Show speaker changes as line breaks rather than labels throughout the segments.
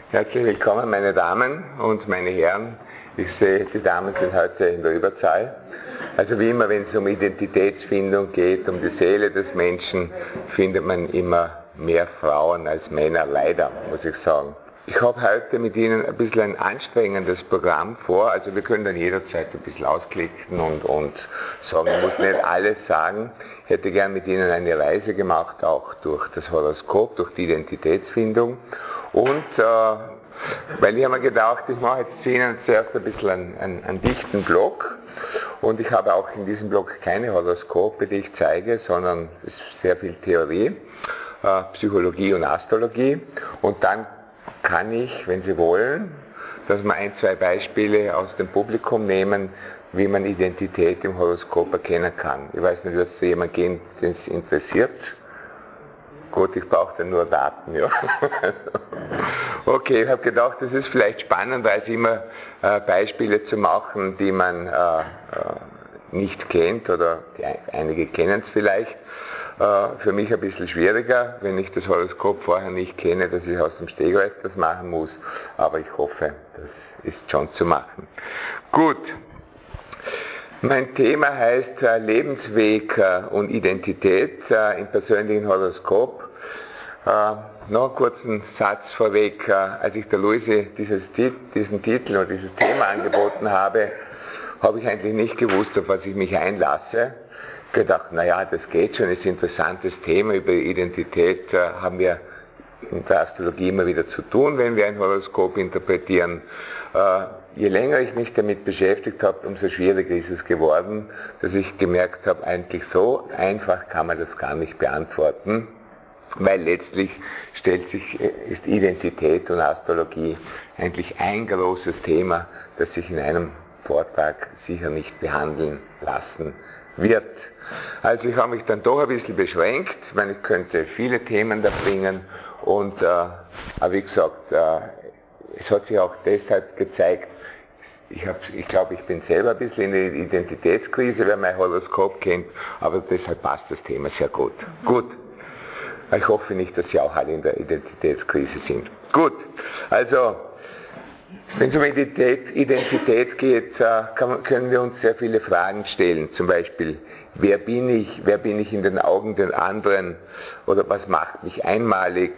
Herzlich willkommen, meine Damen und meine Herren. Ich sehe, die Damen sind heute in der Überzahl. Also wie immer, wenn es um Identitätsfindung geht, um die Seele des Menschen, findet man immer mehr Frauen als Männer, leider, muss ich sagen. Ich habe heute mit Ihnen ein bisschen ein anstrengendes Programm vor, also wir können dann jederzeit ein bisschen ausklicken und sagen, ich muss nicht alles sagen. Ich hätte gern mit Ihnen eine Reise gemacht, auch durch das Horoskop, durch die Identitätsfindung. Und weil ich habe mir gedacht, ich mache jetzt zu Ihnen zuerst ein bisschen einen dichten Block. Und ich habe auch in diesem Block keine Horoskope, die ich zeige, sondern es ist sehr viel Theorie, Psychologie und Astrologie. Und dann kann ich, wenn Sie wollen, dass wir ein, zwei Beispiele aus dem Publikum nehmen, wie man Identität im Horoskop erkennen kann. Ich weiß nicht, wird es jemand gehen, den es interessiert? Gut, ich brauche dann nur Daten, ja. Okay, ich habe gedacht, das ist vielleicht spannend, als immer Beispiele zu machen, die man nicht kennt oder einige kennen es vielleicht. Für mich ein bisschen schwieriger, wenn ich das Horoskop vorher nicht kenne, dass ich aus dem Stegreif das machen muss, aber ich hoffe, das ist schon zu machen. Gut, mein Thema heißt Lebensweg und Identität im persönlichen Horoskop. Noch einen kurzen Satz vorweg, als ich der Luise diesen Titel oder dieses Thema angeboten habe, habe ich eigentlich nicht gewusst, auf was ich mich einlasse. Gedacht, naja, das geht schon, ist ein interessantes Thema, über Identität haben wir in der Astrologie immer wieder zu tun, wenn wir ein Horoskop interpretieren. Je länger ich mich damit beschäftigt habe, umso schwieriger ist es geworden, dass ich gemerkt habe, eigentlich so einfach kann man das gar nicht beantworten, weil letztlich ist Identität und Astrologie eigentlich ein großes Thema, das sich in einem Vortrag sicher nicht behandeln lassen wird. Also ich habe mich dann doch ein bisschen beschränkt, ich meine, ich könnte viele Themen da bringen und aber wie gesagt, es hat sich auch deshalb gezeigt, ich glaube, ich bin selber ein bisschen in der Identitätskrise, wer mein Horoskop kennt, aber deshalb passt das Thema sehr gut. Gut, ich hoffe nicht, dass Sie auch alle in der Identitätskrise sind. Gut, also wenn es um Identität geht, können wir uns sehr viele Fragen stellen. Zum Beispiel, wer bin ich in den Augen der anderen oder was macht mich einmalig,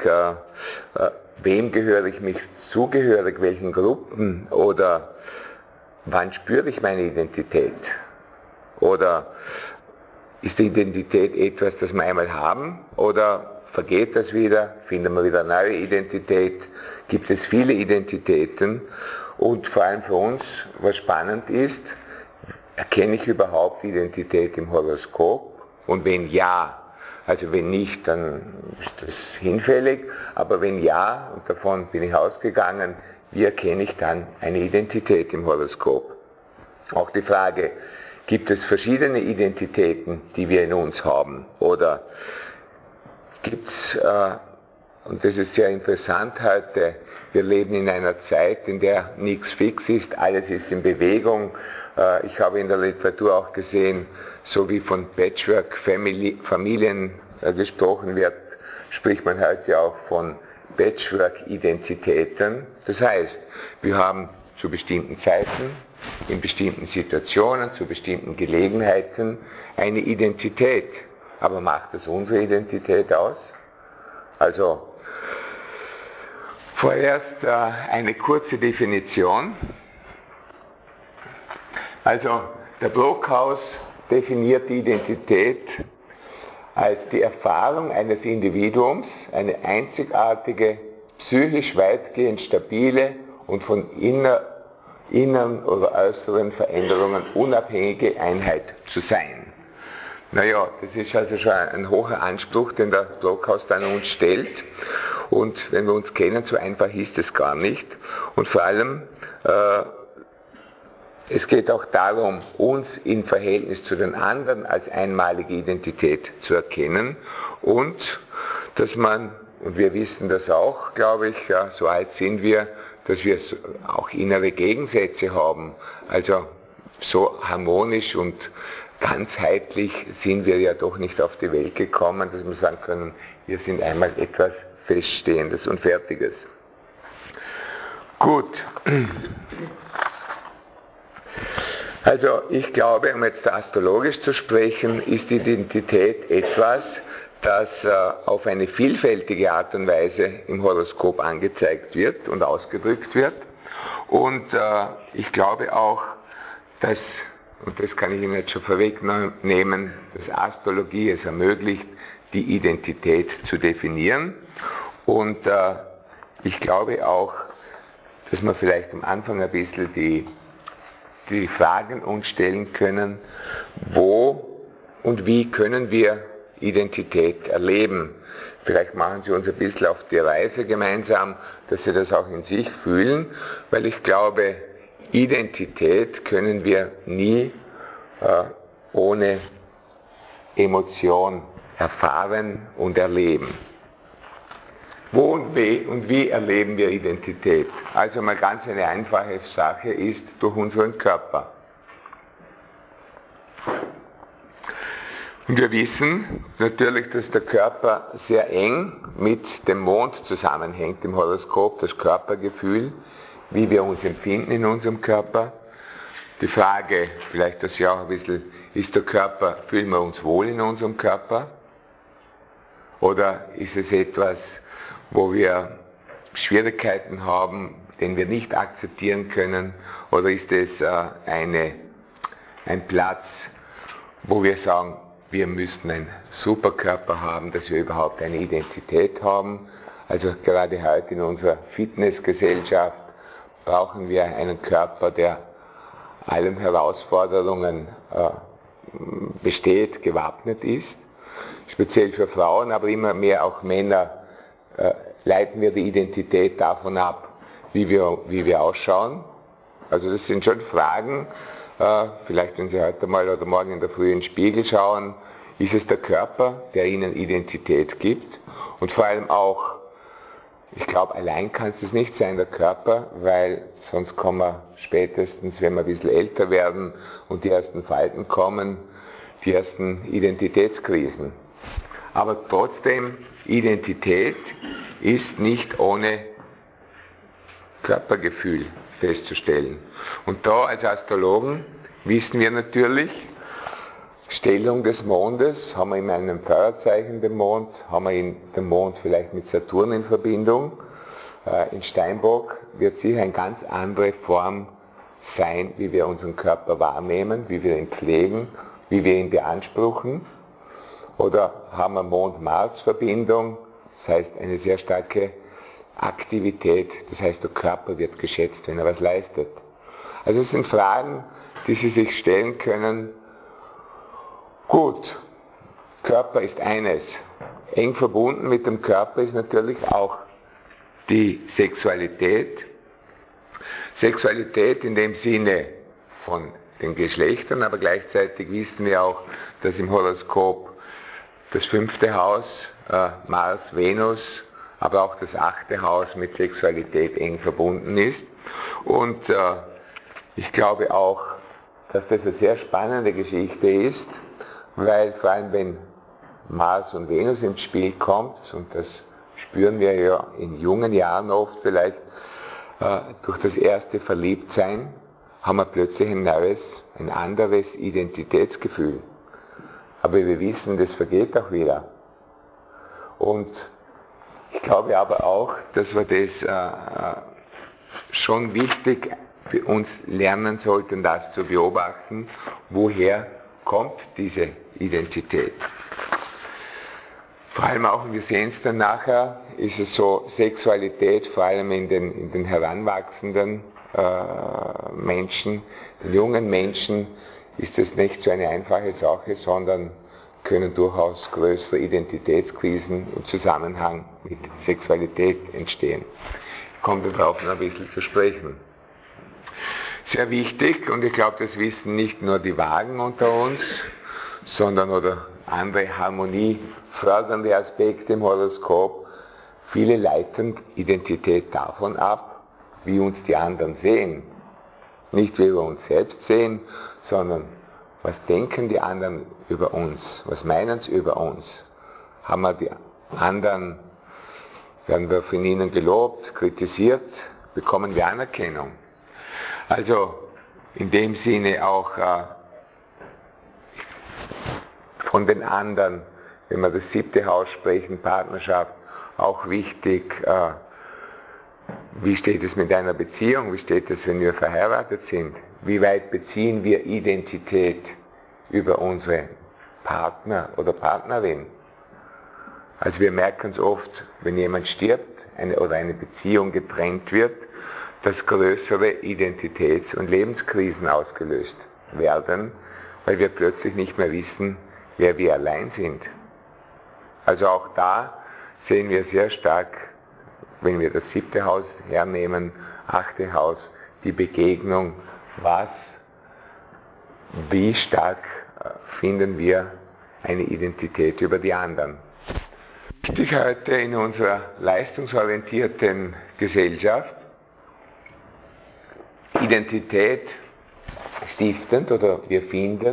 wem gehöre ich mich zugehörig, welchen Gruppen oder wann spüre ich meine Identität? Oder ist die Identität etwas, das wir einmal haben oder vergeht das wieder, finden wir wieder eine neue Identität? Gibt es viele Identitäten und vor allem für uns, was spannend ist, erkenne ich überhaupt Identität im Horoskop und wenn ja, also wenn nicht, dann ist das hinfällig, aber wenn ja, und davon bin ich ausgegangen, wie erkenne ich dann eine Identität im Horoskop? Auch die Frage, gibt es verschiedene Identitäten, die wir in uns haben oder gibt es und das ist sehr interessant heute, wir leben in einer Zeit, in der nichts fix ist, alles ist in Bewegung. Ich habe in der Literatur auch gesehen, so wie von Patchwork-Familien gesprochen wird, spricht man heute auch von Patchwork-Identitäten. Das heißt, wir haben zu bestimmten Zeiten, in bestimmten Situationen, zu bestimmten Gelegenheiten eine Identität. Aber macht das unsere Identität aus? Also, vorerst eine kurze Definition. Also der Brockhaus definiert die Identität als die Erfahrung eines Individuums, eine einzigartige, psychisch weitgehend stabile und von inneren oder äußeren Veränderungen unabhängige Einheit zu sein. Naja, das ist also schon ein hoher Anspruch, den der Brockhaus dann uns stellt. Und wenn wir uns kennen, so einfach ist es gar nicht. Und vor allem, es geht auch darum, uns im Verhältnis zu den anderen als einmalige Identität zu erkennen und dass man, und wir wissen das auch, glaube ich, ja, so alt sind wir, dass wir auch innere Gegensätze haben. Also so harmonisch und ganzheitlich sind wir ja doch nicht auf die Welt gekommen, dass wir sagen können, wir sind einmal etwas Feststehendes und Fertiges. Gut. Also ich glaube, um jetzt astrologisch zu sprechen, ist die Identität etwas, das auf eine vielfältige Art und Weise im Horoskop angezeigt wird und ausgedrückt wird. Und ich glaube auch, dass, und das kann ich Ihnen jetzt schon vorwegnehmen, dass Astrologie es ermöglicht, die Identität zu definieren. Und ich glaube auch, dass wir vielleicht am Anfang ein bisschen die Fragen uns stellen können, wo und wie können wir Identität erleben. Vielleicht machen Sie uns ein bisschen auf die Reise gemeinsam, dass Sie das auch in sich fühlen, weil ich glaube, Identität können wir nie ohne Emotion erfahren und erleben. Wo und wie erleben wir Identität? Also mal ganz eine einfache Sache ist durch unseren Körper. Und wir wissen natürlich, dass der Körper sehr eng mit dem Mond zusammenhängt im Horoskop, das Körpergefühl, wie wir uns empfinden in unserem Körper. Die Frage, vielleicht das ja auch ein bisschen, ist der Körper, fühlen wir uns wohl in unserem Körper? Oder ist es etwas, wo wir Schwierigkeiten haben, den wir nicht akzeptieren können? Oder ist es ein Platz, wo wir sagen, wir müssten einen Superkörper haben, dass wir überhaupt eine Identität haben? Also gerade heute in unserer Fitnessgesellschaft brauchen wir einen Körper, der allen Herausforderungen besteht, gewappnet ist. Speziell für Frauen, aber immer mehr auch Männer leiten wir die Identität davon ab, wie wir ausschauen. Also das sind schon Fragen, vielleicht wenn Sie heute mal oder morgen in der Früh in den Spiegel schauen, ist es der Körper, der Ihnen Identität gibt? Und vor allem auch, ich glaube, allein kann es das nicht sein, der Körper, weil sonst kommen wir spätestens, wenn wir ein bisschen älter werden und die ersten Falten kommen, die ersten Identitätskrisen. Aber trotzdem, Identität ist nicht ohne Körpergefühl festzustellen. Und da als Astrologen wissen wir natürlich, Stellung des Mondes, haben wir in einem Feuerzeichen den Mond, haben wir den Mond vielleicht mit Saturn in Verbindung. In Steinbock wird sicher eine ganz andere Form sein, wie wir unseren Körper wahrnehmen, wie wir ihn pflegen, wie wir ihn beanspruchen. Oder haben wir Mond-Mars-Verbindung, das heißt eine sehr starke Aktivität, das heißt der Körper wird geschätzt, wenn er was leistet. Also es sind Fragen, die Sie sich stellen können. Gut, Körper ist eines. Eng verbunden mit dem Körper ist natürlich auch die Sexualität. Sexualität in dem Sinne von den Geschlechtern, aber gleichzeitig wissen wir auch, dass im Horoskop das 5. Haus, Mars, Venus, aber auch das 8. Haus mit Sexualität eng verbunden ist. Und ich glaube auch, dass das eine sehr spannende Geschichte ist, weil vor allem wenn Mars und Venus ins Spiel kommt, und das spüren wir ja in jungen Jahren oft vielleicht, durch das erste Verliebtsein haben wir plötzlich ein anderes Identitätsgefühl. Aber wir wissen, das vergeht auch wieder. Und ich glaube aber auch, dass wir das schon wichtig für uns lernen sollten, das zu beobachten, woher kommt diese Identität. Vor allem auch, und wir sehen es dann nachher, ist es so, Sexualität, vor allem in den heranwachsenden Menschen, den jungen Menschen, ist es nicht so eine einfache Sache, sondern können durchaus größere Identitätskrisen im Zusammenhang mit Sexualität entstehen. Ich komme darauf noch ein bisschen zu sprechen. Sehr wichtig, und ich glaube, das wissen nicht nur die Wagen unter uns, sondern oder andere harmoniefördernde Aspekte im Horoskop, viele leiten Identität davon ab, wie uns die anderen sehen. Nicht wie wir uns selbst sehen, sondern was denken die anderen über uns, was meinen sie über uns. Haben wir die anderen, werden wir von ihnen gelobt, kritisiert, bekommen wir Anerkennung. Also in dem Sinne auch von den anderen, wenn wir das 7. Haus sprechen, Partnerschaft, auch wichtig, wie steht es mit einer Beziehung, wie steht es, wenn wir verheiratet sind, wie weit beziehen wir Identität über unsere Partner oder Partnerin. Also wir merken es oft, wenn jemand stirbt oder eine Beziehung getrennt wird, dass größere Identitäts- und Lebenskrisen ausgelöst werden, weil wir plötzlich nicht mehr wissen, wer wir allein sind. Also auch da sehen wir sehr stark, wenn wir das 7. Haus hernehmen, 8. Haus, die Begegnung, wie stark finden wir eine Identität über die anderen. Wichtig heute in unserer leistungsorientierten Gesellschaft, Identität stiftend, oder wir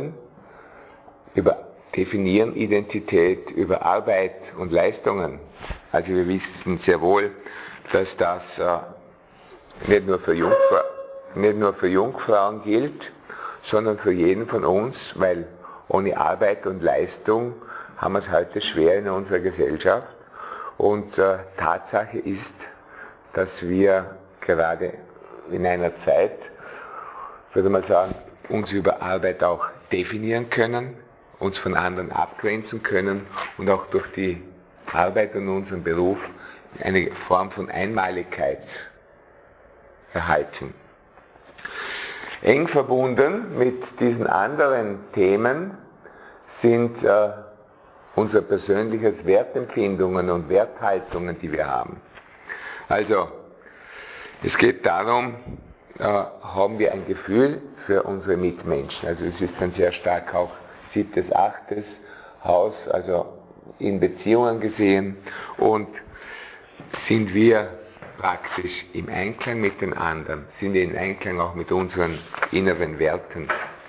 definieren Identität über Arbeit und Leistungen. Also wir wissen sehr wohl, dass das nicht nur für Jungfrauen gilt, sondern für jeden von uns, weil ohne Arbeit und Leistung haben wir es heute schwer in unserer Gesellschaft. Und Tatsache ist, dass wir gerade in einer Zeit, würde man sagen, uns über Arbeit auch definieren können, uns von anderen abgrenzen können und auch durch die Arbeit und unseren Beruf eine Form von Einmaligkeit erhalten. Eng verbunden mit diesen anderen Themen sind unser persönliches Wertempfindungen und Werthaltungen, die wir haben. Also es geht darum, haben wir ein Gefühl für unsere Mitmenschen. Also es ist dann sehr stark auch 7., 8. Haus, also in Beziehungen gesehen, und sind wir praktisch im Einklang mit den anderen, sind wir im Einklang auch mit unseren inneren Werten.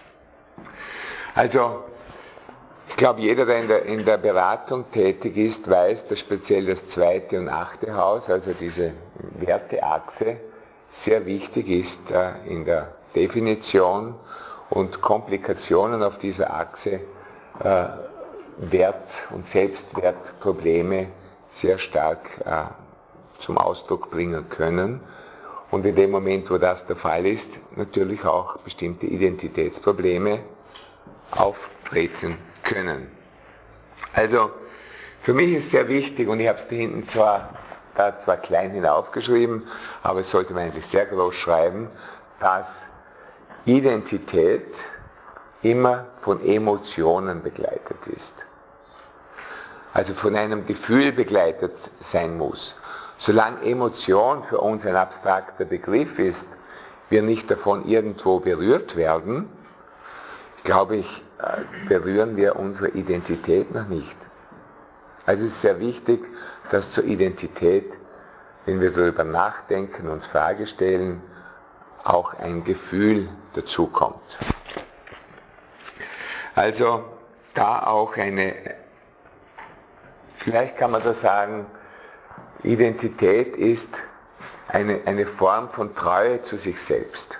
Also ich glaube, jeder, der in der Beratung tätig ist, weiß, dass speziell das 2. und 8. Haus, also diese Werteachse, sehr wichtig ist in der Definition und Komplikationen auf dieser Achse Wert- und Selbstwertprobleme sehr stark zum Ausdruck bringen können. Und in dem Moment, wo das der Fall ist, natürlich auch bestimmte Identitätsprobleme auftreten können. Also für mich ist sehr wichtig, und ich habe es da hinten zwar klein hinaufgeschrieben, aber es sollte man eigentlich sehr groß schreiben, dass Identität immer von Emotionen begleitet ist. Also von einem Gefühl begleitet sein muss. Solange Emotion für uns ein abstrakter Begriff ist, wir nicht davon irgendwo berührt werden, glaube ich, berühren wir unsere Identität noch nicht. Also es ist sehr wichtig, dass zur Identität, wenn wir darüber nachdenken, uns Frage stellen, auch ein Gefühl dazukommt. Also da auch vielleicht kann man da sagen, Identität ist eine Form von Treue zu sich selbst.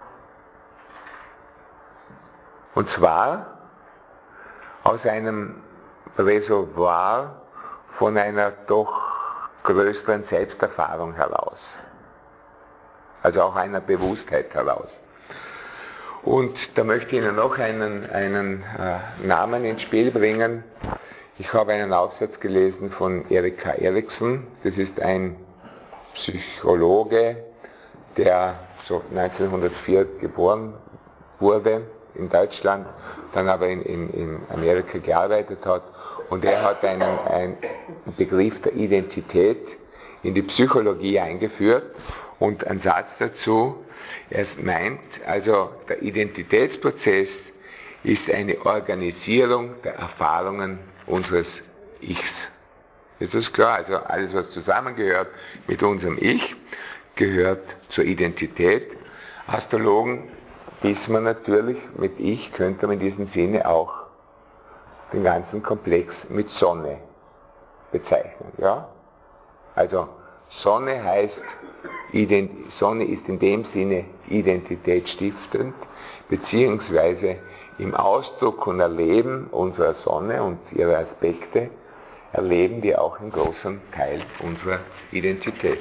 Und zwar aus einem Reservoir von einer doch größeren Selbsterfahrung heraus. Also auch einer Bewusstheit heraus. Und da möchte ich Ihnen noch einen Namen ins Spiel bringen. Ich habe einen Aufsatz gelesen von Erik K. Erikson. Das ist ein Psychologe, der so 1904 geboren wurde in Deutschland, dann aber in Amerika gearbeitet hat. Und er hat einen Begriff der Identität in die Psychologie eingeführt. Und ein Satz dazu, er meint, also der Identitätsprozess ist eine Organisierung der Erfahrungen unseres Ichs. Ist das klar? Also alles, was zusammengehört mit unserem Ich, gehört zur Identität. Astrologen wissen wir natürlich, mit Ich könnte man in diesem Sinne auch den ganzen Komplex mit Sonne bezeichnen. Ja? Also Sonne heißt, Sonne ist in dem Sinne identitätsstiftend, beziehungsweise im Ausdruck und Erleben unserer Sonne und ihrer Aspekte erleben wir auch einen großen Teil unserer Identität.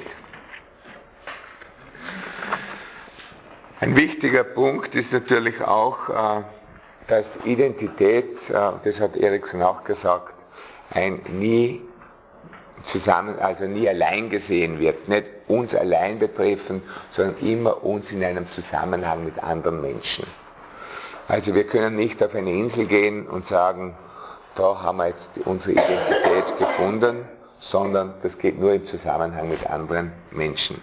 Ein wichtiger Punkt ist natürlich auch, dass Identität, das hat Erikson auch gesagt, nie allein gesehen wird, nicht uns allein betreffend, sondern immer uns in einem Zusammenhang mit anderen Menschen. Also wir können nicht auf eine Insel gehen und sagen, da haben wir jetzt unsere Identität gefunden, sondern das geht nur im Zusammenhang mit anderen Menschen.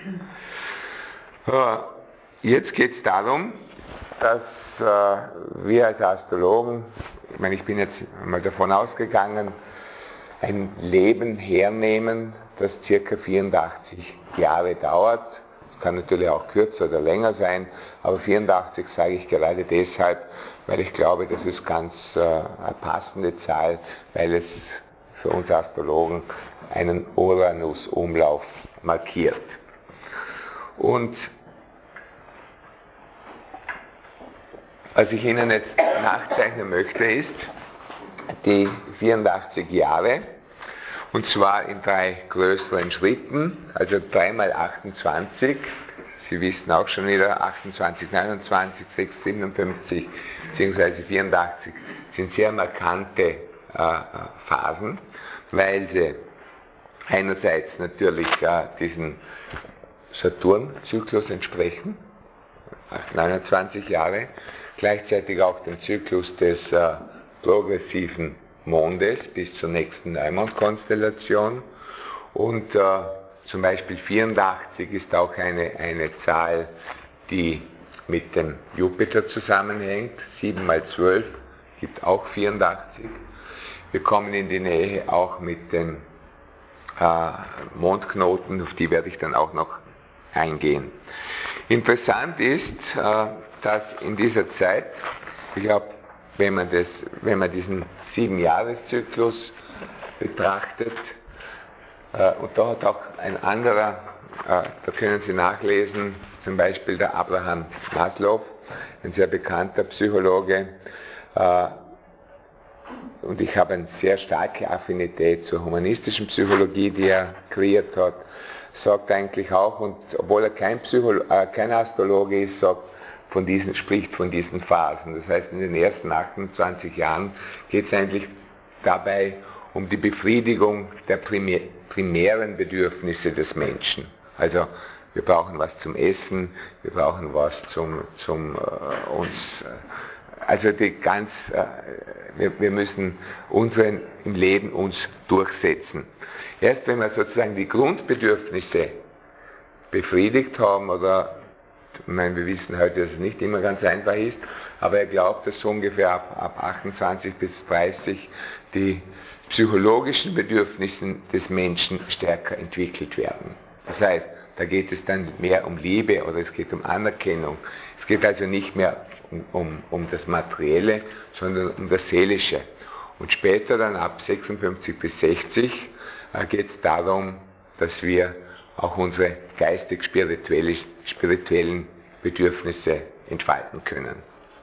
Jetzt geht es darum, dass wir als Astrologen, ich bin jetzt mal davon ausgegangen, ein Leben hernehmen, das ca. 84 Jahre dauert. Kann natürlich auch kürzer oder länger sein, aber 84 sage ich gerade deshalb, weil ich glaube, das ist ganz eine passende Zahl, weil es für uns Astrologen einen Uranus-Umlauf markiert. Und was ich Ihnen jetzt nachzeichnen möchte, ist die 84 Jahre, und zwar in 3 größeren Schritten, also 3 mal 28, Sie wissen auch schon wieder, 28, 29, 6, 57 bzw. 84 sind sehr markante Phasen, weil sie einerseits natürlich diesen Saturn-Zyklus entsprechen, 29 Jahre, gleichzeitig auch den Zyklus des progressiven Mondes bis zur nächsten Neumondkonstellation und zum Beispiel 84 ist auch eine Zahl, die mit dem Jupiter zusammenhängt, 7 mal 12 gibt auch 84. Wir kommen in die Nähe auch mit den Mondknoten, auf die werde ich dann auch noch eingehen. Interessant ist, dass in dieser Zeit, ich glaube, wenn man diesen 7-Jahres-Zyklus betrachtet, und da hat auch ein anderer, da können Sie nachlesen, zum Beispiel der Abraham Maslow, ein sehr bekannter Psychologe, und ich habe eine sehr starke Affinität zur humanistischen Psychologie, die er kreiert hat, sagt eigentlich auch, und obwohl er kein Astrologe ist, spricht von diesen Phasen. Das heißt, in den ersten 28 Jahren geht es eigentlich dabei um die Befriedigung der primären Bedürfnisse des Menschen. Also wir brauchen was zum Essen, wir brauchen was wir müssen im Leben uns durchsetzen. Erst wenn wir sozusagen die Grundbedürfnisse befriedigt haben, oder wir wissen heute, dass es nicht immer ganz einfach ist, aber er glaubt, dass so ungefähr ab 28 bis 30 die psychologischen Bedürfnisse des Menschen stärker entwickelt werden. Das heißt, da geht es dann mehr um Liebe oder es geht um Anerkennung. Es geht also nicht mehr um das Materielle, sondern um das Seelische. Und später dann ab 56 bis 60 geht es darum, dass wir auch unsere geistig-spirituellen Bedürfnisse entfalten können.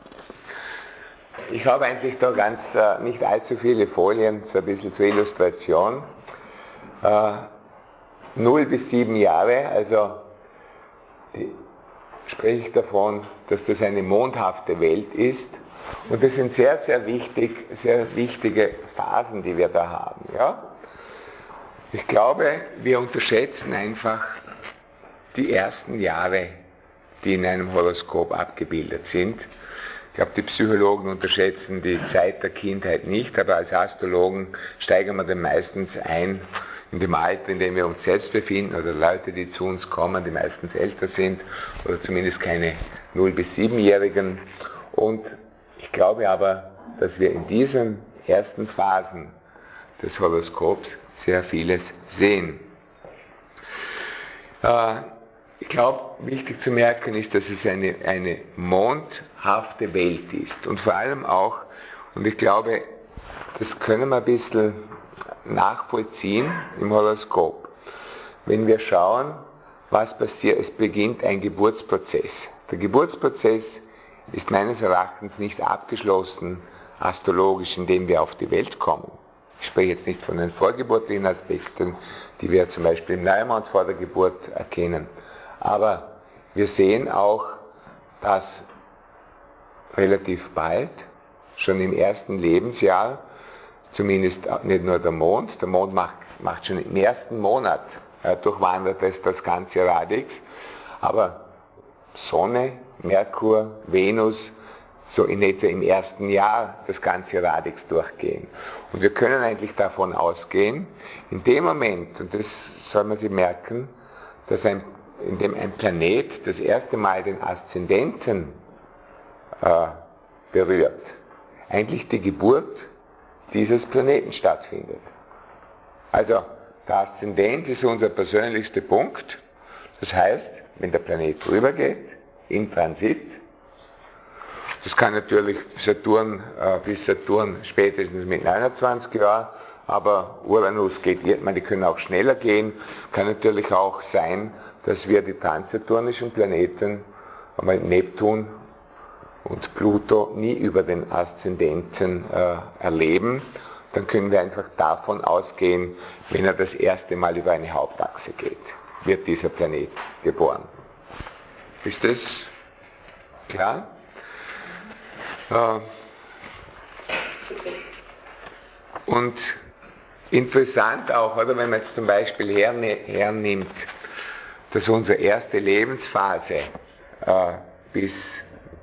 Ich habe eigentlich da nicht allzu viele Folien, so ein bisschen zur Illustration. 0 bis 7 Jahre, also spreche ich davon, dass das eine mondhafte Welt ist. Und das sind sehr, sehr wichtige Phasen, die wir da haben. Ja? Ich glaube, wir unterschätzen einfach die ersten Jahre, die in einem Horoskop abgebildet sind. Ich glaube, die Psychologen unterschätzen die Zeit der Kindheit nicht, aber als Astrologen steigern wir dann meistens ein in dem Alter, in dem wir uns selbst befinden, oder Leute, die zu uns kommen, die meistens älter sind, oder zumindest keine 0- bis 7-Jährigen. Und ich glaube aber, dass wir in diesen ersten Phasen des Horoskops sehr vieles sehen. Ich glaube, wichtig zu merken ist, dass es eine mondhafte Welt ist. Und vor allem auch, und ich glaube, das können wir ein bisschen nachvollziehen im Horoskop. wenn wir schauen, was passiert, es beginnt ein Geburtsprozess. Der Geburtsprozess ist meines Erachtens nicht abgeschlossen, astrologisch, indem wir auf die Welt kommen. Ich spreche jetzt nicht von den vorgeburtlichen Aspekten, die wir zum Beispiel im Neumond vor der Geburt erkennen. Aber wir sehen auch, dass relativ bald, schon im ersten Lebensjahr, zumindest nicht nur der Mond macht schon im ersten Monat, durchwandert es das ganze Radix, aber Sonne, Merkur, Venus, so in etwa im ersten Jahr das ganze Radix durchgehen. Und wir können eigentlich davon ausgehen, in dem Moment, und das soll man sich merken, dass indem ein Planet das erste Mal den Aszendenten berührt, eigentlich die Geburt dieses Planeten stattfindet. Also der Aszendent ist unser persönlichster Punkt. Das heißt, wenn der Planet rübergeht, im Transit, das kann natürlich bis Saturn spätestens mit 29 Jahren, aber Uranus geht, die können auch schneller gehen, kann natürlich auch sein, dass wir die transsaturnischen Planeten, Neptun und Pluto, nie über den Aszendenten erleben. Dann können wir einfach davon ausgehen, wenn er das erste Mal über eine Hauptachse geht, wird dieser Planet geboren. Ist das klar? Und interessant auch, oder, wenn man jetzt zum Beispiel hernimmt, dass unsere erste Lebensphase bis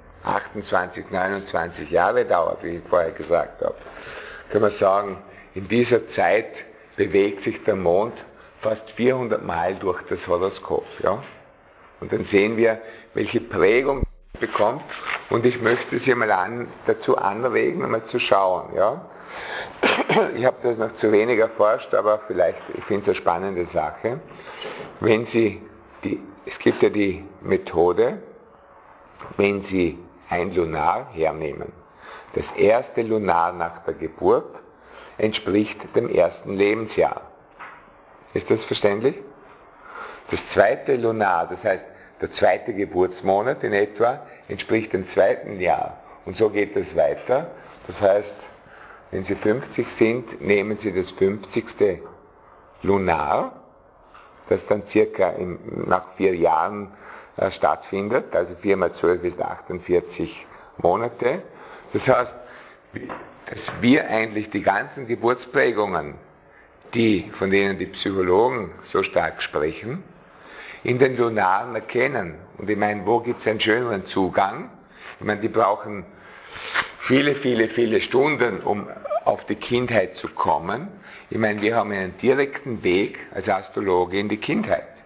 28, 29 Jahre dauert, wie ich vorher gesagt habe, kann man sagen, in dieser Zeit bewegt sich der Mond fast 400 Mal durch das Horoskop. Ja? Und dann sehen wir, welche Prägung es bekommt. Und ich möchte Sie mal dazu anregen, einmal zu schauen. Ja? Ich habe das noch zu wenig erforscht, aber vielleicht, ich finde es eine spannende Sache. Wenn Sie, es gibt ja die Methode, wenn Sie ein Lunar hernehmen. Das erste Lunar nach der Geburt entspricht dem ersten Lebensjahr. Ist das verständlich? Das zweite Lunar, das heißt der zweite Geburtsmonat in etwa, entspricht dem zweiten Jahr. Und so geht es weiter. Das heißt, wenn Sie 50 sind, nehmen Sie das 50. Lunar, das dann circa nach 4 Jahren stattfindet, also 4 mal 12 ist 48 Monate. Das heißt, dass wir eigentlich die ganzen Geburtsprägungen, von denen die Psychologen so stark sprechen, in den Lunaren erkennen. Und ich meine, wo gibt es einen schöneren Zugang? Ich meine, die brauchen viele, viele, viele Stunden, um auf die Kindheit zu kommen. Ich meine, wir haben einen direkten Weg als Astrologe in die Kindheit.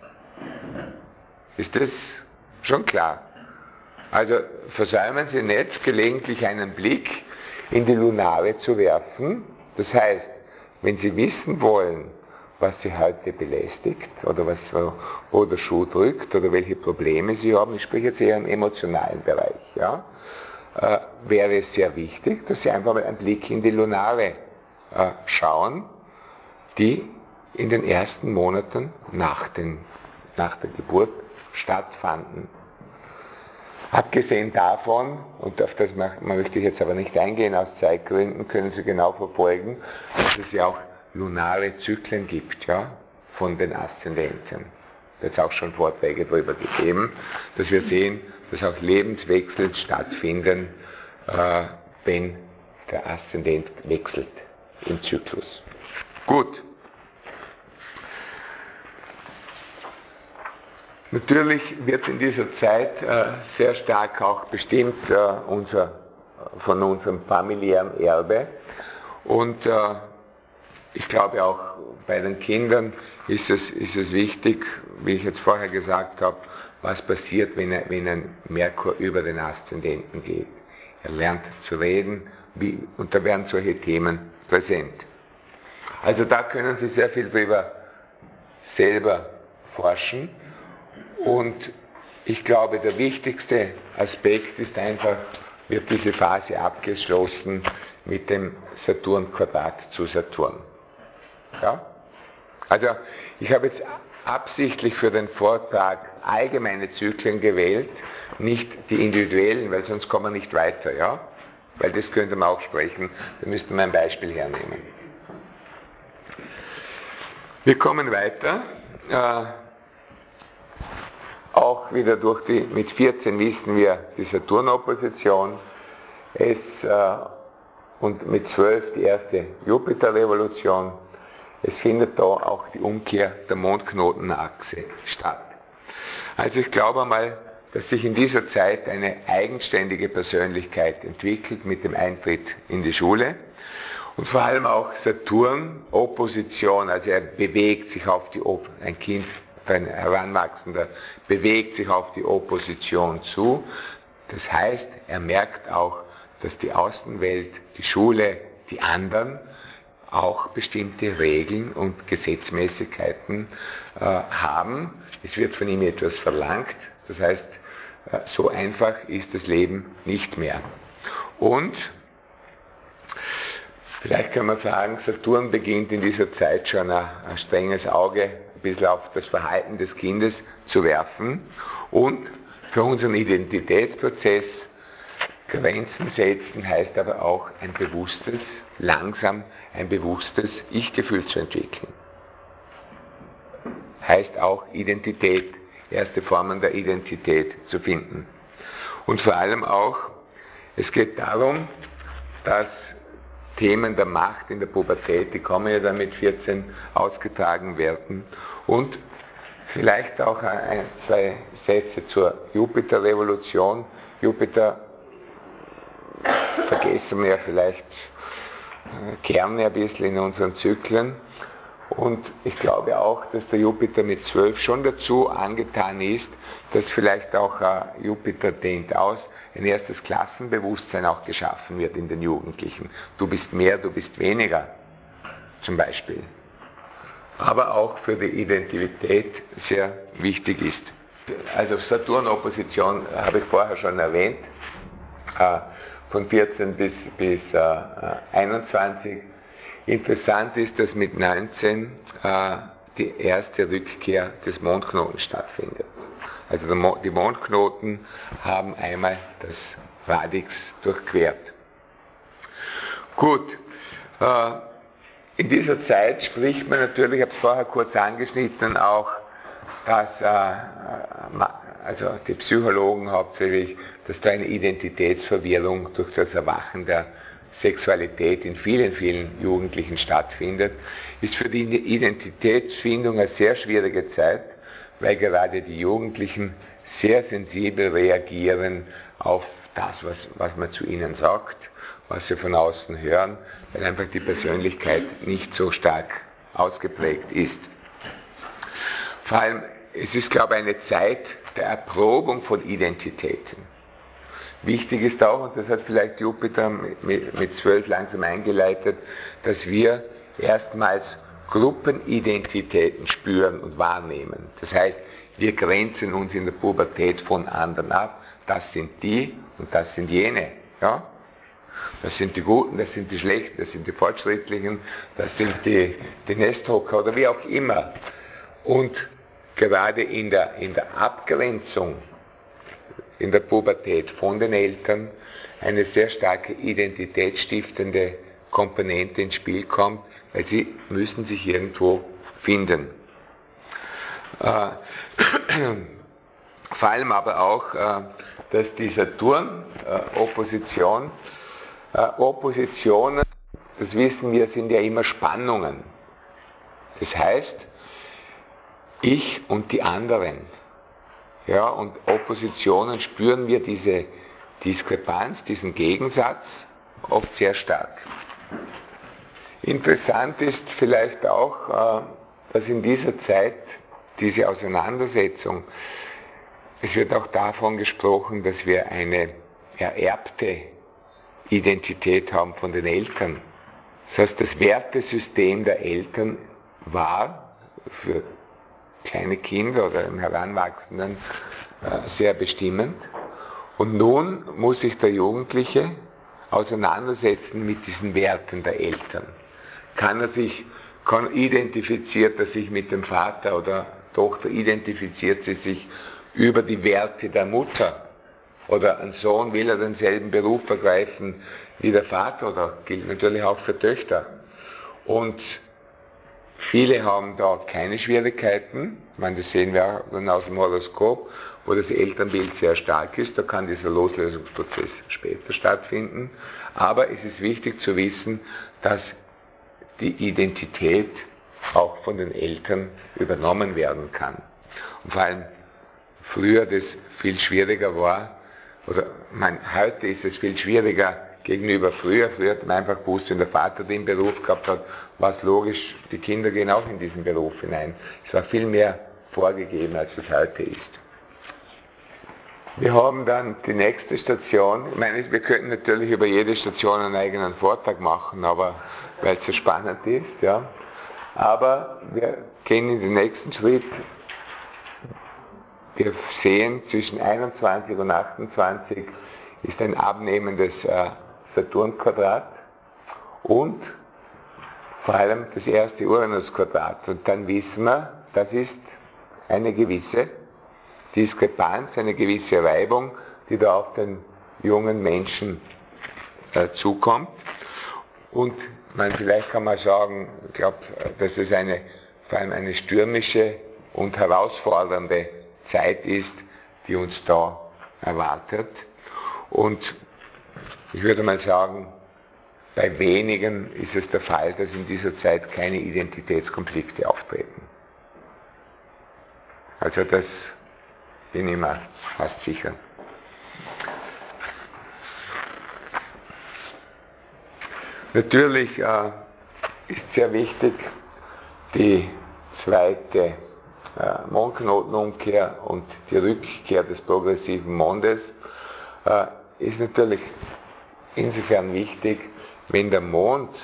Ist das schon klar? Also versäumen Sie nicht, gelegentlich einen Blick in die Lunare zu werfen. Das heißt, wenn Sie wissen wollen, was Sie heute belästigt oder wo der Schuh drückt oder welche Probleme Sie haben, ich spreche jetzt eher im emotionalen Bereich, ja, wäre es sehr wichtig, dass Sie einfach mal einen Blick in die Lunare schauen, die in den ersten Monaten nach der Geburt stattfanden. Abgesehen davon, und auf das möchte ich jetzt aber nicht eingehen aus Zeitgründen, können Sie genau verfolgen, dass es ja auch lunare Zyklen gibt, ja, von den Aszendenten. Da hat es auch schon Vorträge darüber gegeben, dass wir sehen, dass auch Lebenswechsel stattfinden, wenn der Aszendent wechselt im Zyklus. Gut. Natürlich wird in dieser Zeit sehr stark auch bestimmt von unserem familiären Erbe und ich glaube auch bei den Kindern ist es wichtig, wie ich jetzt vorher gesagt habe, was passiert, wenn ein Merkur über den Aszendenten geht. Er lernt zu reden und da werden solche Themen präsent. Also da können Sie sehr viel drüber selber forschen. Und ich glaube, der wichtigste Aspekt ist einfach, wird diese Phase abgeschlossen mit dem Saturn-Quadrat zu Saturn. Ja? Also ich habe jetzt absichtlich für den Vortrag allgemeine Zyklen gewählt, nicht die individuellen, weil sonst kommen wir nicht weiter, ja? Weil das könnte man auch sprechen, da müssten wir ein Beispiel hernehmen. Wir kommen weiter, auch wieder mit 14 wissen wir die Saturn-Opposition, und mit 12 die erste Jupiter-Revolution. Es findet da auch die Umkehr der Mondknotenachse statt. Also ich glaube einmal, dass sich in dieser Zeit eine eigenständige Persönlichkeit entwickelt mit dem Eintritt in die Schule und vor allem auch Saturn, Opposition, also er bewegt sich auf ein Kind, ein Heranwachsender, bewegt sich auf die Opposition zu. Das heißt, er merkt auch, dass die Außenwelt, die Schule, die anderen auch bestimmte Regeln und Gesetzmäßigkeiten haben. Es wird von ihm etwas verlangt, das heißt, so einfach ist das Leben nicht mehr. Und vielleicht kann man sagen, Saturn beginnt in dieser Zeit schon ein strenges Auge ein bisschen auf das Verhalten des Kindes zu werfen und für unseren Identitätsprozess Grenzen setzen heißt aber auch langsam ein bewusstes Ich-Gefühl zu entwickeln. Heißt auch Identität, erste Formen der Identität zu finden. Und vor allem auch, es geht darum, dass Themen der Macht in der Pubertät, die kommen ja dann mit 14, ausgetragen werden. Und vielleicht auch zwei Sätze zur Jupiter-Revolution. Jupiter vergessen wir vielleicht gerne ein bisschen in unseren Zyklen. Und ich glaube auch, dass der Jupiter mit 12 schon dazu angetan ist, dass vielleicht auch Jupiter dehnt aus, ein erstes Klassenbewusstsein auch geschaffen wird in den Jugendlichen. Du bist mehr, du bist weniger, zum Beispiel. Aber auch für die Identität sehr wichtig ist. Also Saturn-Opposition habe ich vorher schon erwähnt, von 14 bis 21. Interessant ist, dass mit 19 die erste Rückkehr des Mondknotens stattfindet. Also die Mondknoten haben einmal das Radix durchquert. Gut, in dieser Zeit spricht man natürlich, ich habe es vorher kurz angeschnitten, auch, dass also die Psychologen hauptsächlich, dass da eine Identitätsverwirrung durch das Erwachen der Sexualität in vielen, vielen Jugendlichen stattfindet, ist für die Identitätsfindung eine sehr schwierige Zeit, weil gerade die Jugendlichen sehr sensibel reagieren auf das, was man zu ihnen sagt, was sie von außen hören, weil einfach die Persönlichkeit nicht so stark ausgeprägt ist. Vor allem, es ist, glaube ich, eine Zeit der Erprobung von Identitäten. Wichtig ist auch, und das hat vielleicht Jupiter mit 12 langsam eingeleitet, dass wir erstmals Gruppenidentitäten spüren und wahrnehmen. Das heißt, wir grenzen uns in der Pubertät von anderen ab. Das sind die und das sind jene. Ja? Das sind die Guten, das sind die Schlechten, das sind die Fortschrittlichen, das sind die Nesthocker oder wie auch immer. Und gerade in der Abgrenzung in der Pubertät von den Eltern eine sehr starke identitätsstiftende Komponente ins Spiel kommt, weil sie müssen sich irgendwo finden. Vor allem aber auch, dass die Saturn-Oppositionen, das wissen wir, sind ja immer Spannungen. Das heißt, ich und die anderen. Ja, und Oppositionen spüren wir diese Diskrepanz, diesen Gegensatz oft sehr stark. Interessant ist vielleicht auch, dass in dieser Zeit diese Auseinandersetzung, es wird auch davon gesprochen, dass wir eine ererbte Identität haben von den Eltern. Das heißt, das Wertesystem der Eltern war für kleine Kinder oder im Heranwachsenden sehr bestimmend. Und nun muss sich der Jugendliche auseinandersetzen mit diesen Werten der Eltern. Identifiziert er sich mit dem Vater oder Tochter identifiziert sie sich über die Werte der Mutter. Oder ein Sohn will er denselben Beruf ergreifen wie der Vater, oder gilt natürlich auch für Töchter. Und viele haben da keine Schwierigkeiten. Ich meine, das sehen wir dann aus dem Horoskop, wo das Elternbild sehr stark ist. Da kann dieser Loslösungsprozess später stattfinden. Aber es ist wichtig zu wissen, dass die Identität auch von den Eltern übernommen werden kann. Und vor allem früher das viel schwieriger war, oder heute ist es viel schwieriger gegenüber früher. Früher hat man einfach gewusst, wenn der Vater den Beruf gehabt hat, war es logisch, die Kinder gehen auch in diesen Beruf hinein. Es war viel mehr vorgegeben, als es heute ist. Wir haben dann die nächste Station. Ich meine, wir könnten natürlich über jede Station einen eigenen Vortrag machen, aber weil es so spannend ist, ja. Aber wir gehen in den nächsten Schritt. Wir sehen, zwischen 21 und 28 ist ein abnehmendes Saturn-Quadrat und vor allem das erste Uranus-Quadrat. Und dann wissen wir, das ist eine gewisse Diskrepanz, eine gewisse Reibung, die da auf den jungen Menschen zukommt. Und vielleicht kann man sagen, ich glaube, dass es vor allem eine stürmische und herausfordernde Zeit ist, die uns da erwartet. Und ich würde mal sagen, bei wenigen ist es der Fall, dass in dieser Zeit keine Identitätskonflikte auftreten. Also das bin ich mir fast sicher. Natürlich ist sehr wichtig die zweite Mondknotenumkehr und die Rückkehr des progressiven Mondes ist natürlich insofern wichtig, wenn der Mond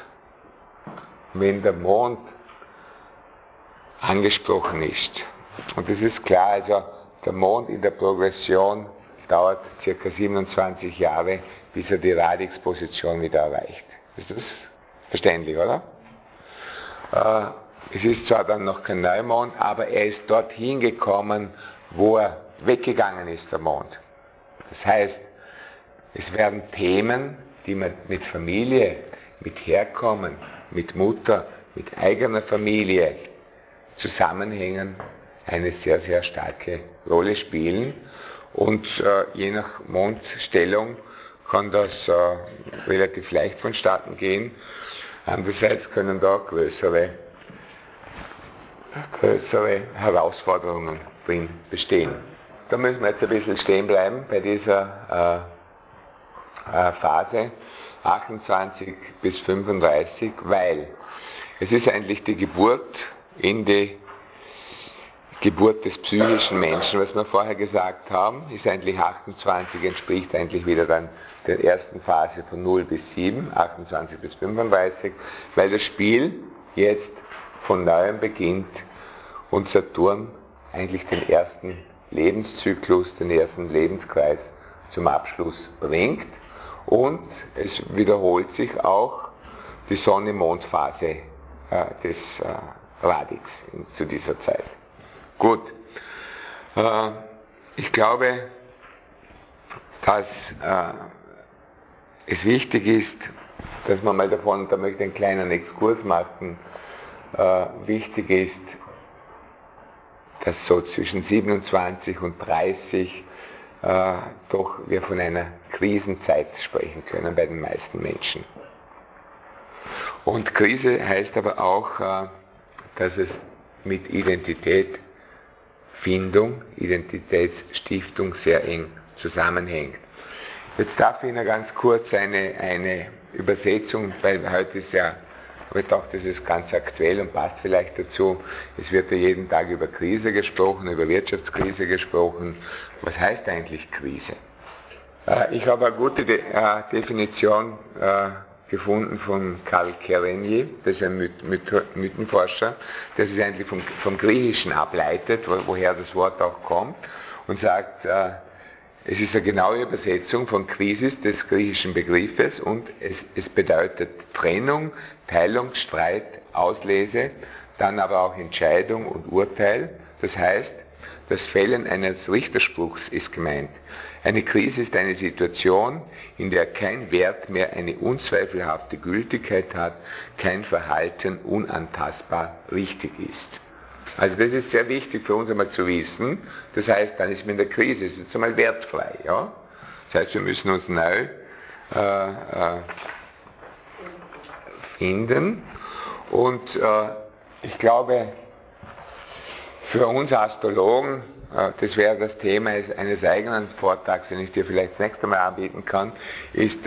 angesprochen ist. Und das ist klar, also der Mond in der Progression dauert ca. 27 Jahre, bis er die Radix-Position wieder erreicht. Ist das verständlich, oder? Es ist zwar dann noch kein Neumond, aber er ist dorthin gekommen, wo er weggegangen ist, der Mond. Das heißt, es werden Themen, die mit Familie, mit Herkommen, mit Mutter, mit eigener Familie zusammenhängen, eine sehr, sehr starke Rolle spielen. Und je nach Mondstellung kann das relativ leicht vonstatten gehen. Andererseits können da größere Herausforderungen drin bestehen. Da müssen wir jetzt ein bisschen stehen bleiben bei dieser Phase 28 bis 35, weil es ist eigentlich die Geburt in die Geburt des psychischen Menschen, was wir vorher gesagt haben, ist eigentlich 28, entspricht eigentlich wieder dann der ersten Phase von 0 bis 7, 28 bis 35, weil das Spiel jetzt von neuem beginnt und Saturn eigentlich den ersten Lebenszyklus, den ersten Lebenskreis zum Abschluss bringt und es wiederholt sich auch die Sonne-Mond-Phase des Radix zu dieser Zeit. Gut, ich glaube, dass es wichtig ist, dass man mal davon, da möchte ich einen kleinen Exkurs machen, wichtig ist, dass so zwischen 27 und 30 doch wir von einer Krisenzeit sprechen können bei den meisten Menschen. Und Krise heißt aber auch, dass es mit Identitätsstiftung sehr eng zusammenhängt. Jetzt darf ich Ihnen ganz kurz eine Übersetzung, weil heute ist ja, aber ich dachte, das ist ganz aktuell und passt vielleicht dazu. Es wird ja jeden Tag über Krise gesprochen, über Wirtschaftskrise gesprochen. Was heißt eigentlich Krise? Ich habe eine gute Definition gefunden von Karl Kerényi, das ist ein Mythenforscher, der sich eigentlich vom Griechischen ableitet, woher das Wort auch kommt, und sagt, es ist eine genaue Übersetzung von Krisis des griechischen Begriffes und es bedeutet Trennung, Teilung, Streit, Auslese, dann aber auch Entscheidung und Urteil, Das heißt, das Fällen eines Richterspruchs ist gemeint. Eine Krise ist eine Situation, in der kein Wert mehr eine unzweifelhafte Gültigkeit hat, kein Verhalten unantastbar richtig ist. Also das ist sehr wichtig für uns einmal zu wissen. Das heißt, dann ist man in der Krise, es ist jetzt einmal wertfrei. Ja? Das heißt, wir müssen uns neu finden. Und ich glaube, für uns Astrologen, das wäre das Thema eines eigenen Vortrags, den ich dir vielleicht das nächste Mal anbieten kann, ist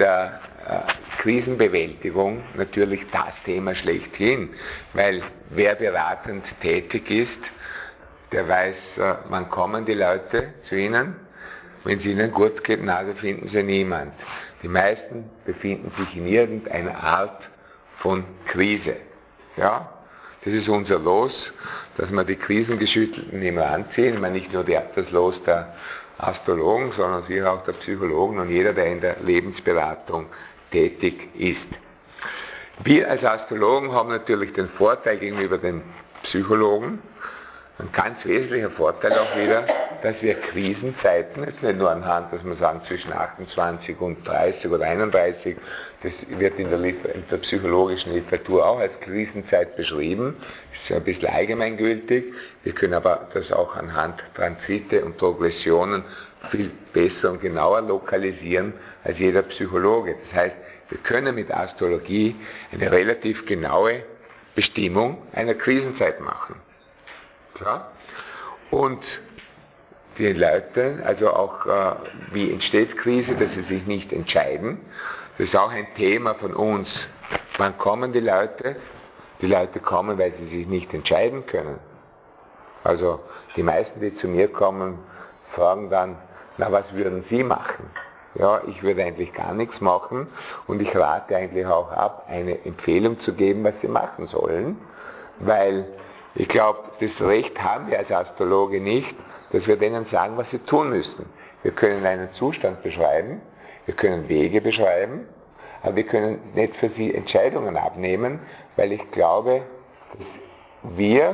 Krisenbewältigung natürlich das Thema schlechthin, weil wer beratend tätig ist, der weiß, wann kommen die Leute zu ihnen. Wenn es ihnen gut geht, da finden sie niemand. Die meisten befinden sich in irgendeiner Art von Krise. Ja? Das ist unser Los, dass wir die Krisengeschüttelten immer anziehen. Ich meine nicht nur das Los der Astrologen, sondern sicher auch der Psychologen und jeder, der in der Lebensberatung tätig ist. Wir als Astrologen haben natürlich den Vorteil gegenüber den Psychologen, ein ganz wesentlicher Vorteil auch wieder, dass wir Krisenzeiten, jetzt nicht nur anhand, dass wir sagen zwischen 28 und 30 oder 31, das wird in der psychologischen Literatur auch als Krisenzeit beschrieben, ist ein bisschen allgemeingültig, wir können aber das auch anhand Transite und Progressionen viel besser und genauer lokalisieren als jeder Psychologe. Das heißt, wir können mit Astrologie eine relativ genaue Bestimmung einer Krisenzeit machen. Klar? Und die Leute, also auch wie entsteht Krise, dass sie sich nicht entscheiden. Das ist auch ein Thema von uns. Wann kommen die Leute? Die Leute kommen, weil sie sich nicht entscheiden können. Also die meisten, die zu mir kommen, fragen dann, na was würden Sie machen? Ja, ich würde eigentlich gar nichts machen und ich rate eigentlich auch ab, eine Empfehlung zu geben, was sie machen sollen, weil ich glaube, das Recht haben wir als Astrologe nicht, dass wir denen sagen, was sie tun müssen. Wir können einen Zustand beschreiben, wir können Wege beschreiben, aber wir können nicht für sie Entscheidungen abnehmen, weil ich glaube, dass wir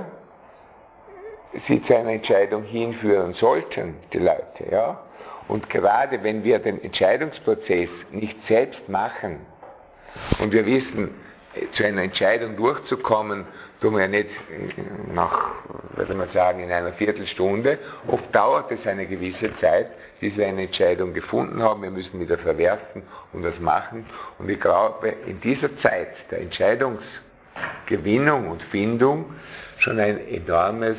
sie zu einer Entscheidung hinführen sollten, die Leute. Ja? Und gerade wenn wir den Entscheidungsprozess nicht selbst machen und wir wissen, zu einer Entscheidung durchzukommen, tun wir ja nicht nach, würde man sagen, in einer Viertelstunde. Oft dauert es eine gewisse Zeit, bis wir eine Entscheidung gefunden haben. Wir müssen wieder verwerfen und das machen. Und ich glaube, in dieser Zeit der Entscheidungsgewinnung und Findung schon ein enormes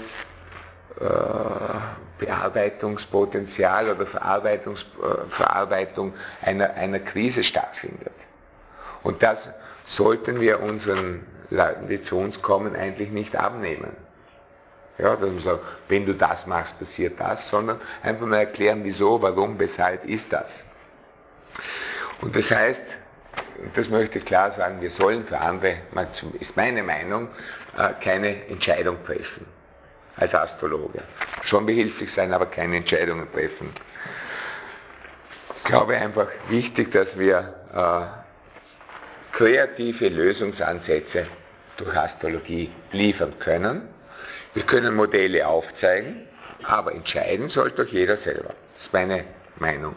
Bearbeitungspotenzial oder Verarbeitung einer Krise stattfindet. Und das sollten wir unseren Leuten, die zu uns kommen, eigentlich nicht abnehmen. Ja, dass man sagt, wenn du das machst, passiert das, sondern einfach mal erklären, wieso, warum, weshalb ist das. Und das heißt, das möchte ich klar sagen, wir sollen für andere, ist meine Meinung, keine Entscheidung treffen. Als Astrologe. Schon behilflich sein, aber keine Entscheidungen treffen. Ich glaube einfach wichtig, dass wir kreative Lösungsansätze durch Astrologie liefern können. Wir können Modelle aufzeigen, aber entscheiden sollte doch jeder selber. Das ist meine Meinung.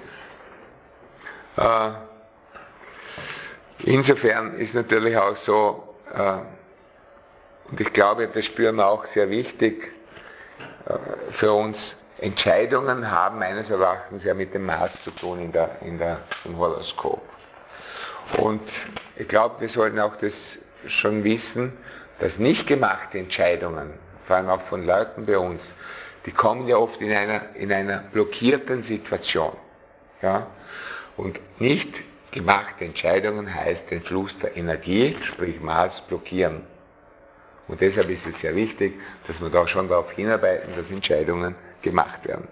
Insofern ist natürlich auch so, und ich glaube, das spüren wir auch sehr wichtig für uns, Entscheidungen haben meines Erachtens ja mit dem Mars zu tun im Horoskop. Und ich glaube, wir sollten auch das schon wissen, dass nicht gemachte Entscheidungen, vor allem auch von Leuten bei uns, die kommen ja oft in einer blockierten Situation. Ja? Und nicht gemachte Entscheidungen heißt den Fluss der Energie, sprich Mars, blockieren. Und deshalb ist es sehr wichtig, dass wir da schon darauf hinarbeiten, dass Entscheidungen gemacht werden.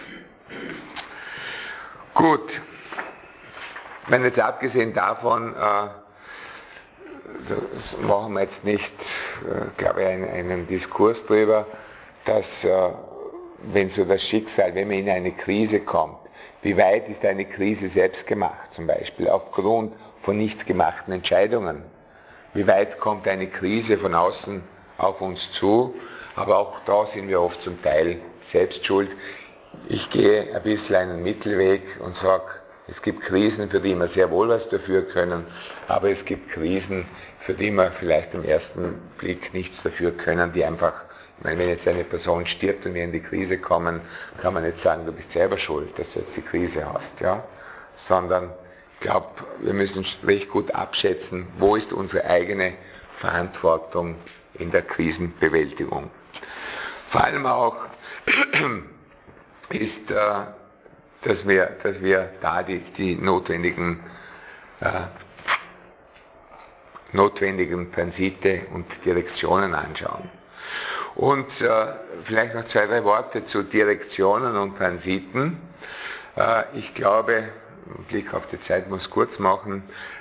Gut, ich meine, jetzt abgesehen davon, das machen wir jetzt nicht, glaube ich, einen Diskurs darüber, dass, wenn so das Schicksal, wenn man in eine Krise kommt, wie weit ist eine Krise selbst gemacht, zum Beispiel aufgrund von nicht gemachten Entscheidungen. Wie weit kommt eine Krise von außen auf uns zu, aber auch da sind wir oft zum Teil selbst schuld. Ich gehe ein bisschen einen Mittelweg und sage, es gibt Krisen, für die wir sehr wohl was dafür können, aber es gibt Krisen, für die wir vielleicht im ersten Blick nichts dafür können, die einfach, ich meine, wenn jetzt eine Person stirbt und wir in die Krise kommen, kann man nicht sagen, du bist selber schuld, dass du jetzt die Krise hast, ja? Sondern ich glaube, wir müssen recht gut abschätzen, wo ist unsere eigene Verantwortung in der Krisenbewältigung. Vor allem auch ist, dass wir da die notwendigen Transite und Direktionen anschauen. Und vielleicht noch 2, 3 Worte zu Direktionen und Transiten. Ich glaube, Blick auf die Zeit muss kurz machen,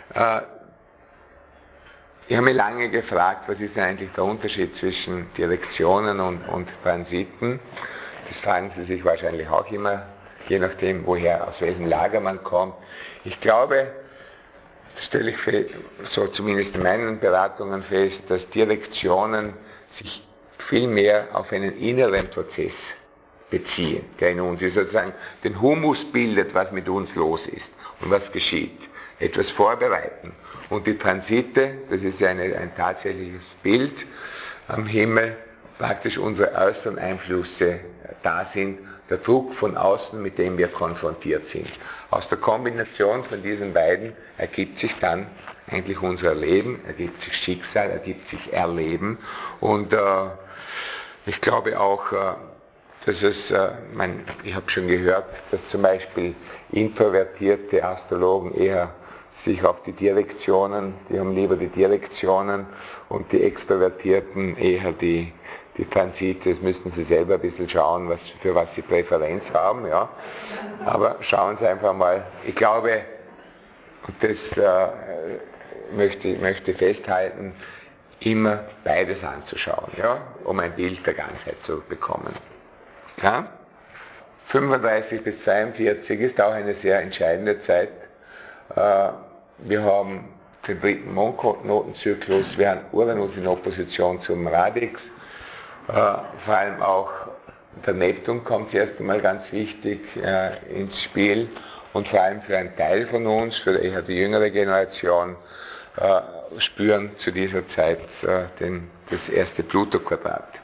ich habe mich lange gefragt, was ist denn eigentlich der Unterschied zwischen Direktionen und Transiten. Das fragen Sie sich wahrscheinlich auch immer, je nachdem, woher, aus welchem Lager man kommt. Ich glaube, das stelle ich so zumindest in meinen Beratungen fest, dass Direktionen sich viel mehr auf einen inneren Prozess beziehen, der in uns ist, sozusagen den Humus bildet, was mit uns los ist und was geschieht. Etwas vorbereiten. Und die Transite, das ist ja ein tatsächliches Bild am Himmel, praktisch unsere äußeren Einflüsse da sind, der Druck von außen, mit dem wir konfrontiert sind. Aus der Kombination von diesen beiden ergibt sich dann eigentlich unser Leben, ergibt sich Schicksal, ergibt sich Erleben. Und ich glaube auch, dass ich habe schon gehört, dass zum Beispiel introvertierte Astrologen eher sich auf die Direktionen, die haben lieber die Direktionen und die Extrovertierten eher die Transite, das müssen Sie selber ein bisschen schauen, für was Sie Präferenz haben, ja. Aber schauen Sie einfach mal, ich glaube, und das möchte festhalten, immer beides anzuschauen, ja, um ein Bild der Ganzheit zu bekommen. Klar? 35 bis 42 ist auch eine sehr entscheidende Zeit. Wir haben den 3. Mondnotenzyklus, wir haben Uranus in Opposition zum Radix, vor allem auch der Neptun kommt zuerst einmal ganz wichtig ins Spiel und vor allem für einen Teil von uns, für eher die jüngere Generation, spüren zu dieser Zeit das erste Pluto-Quadrat.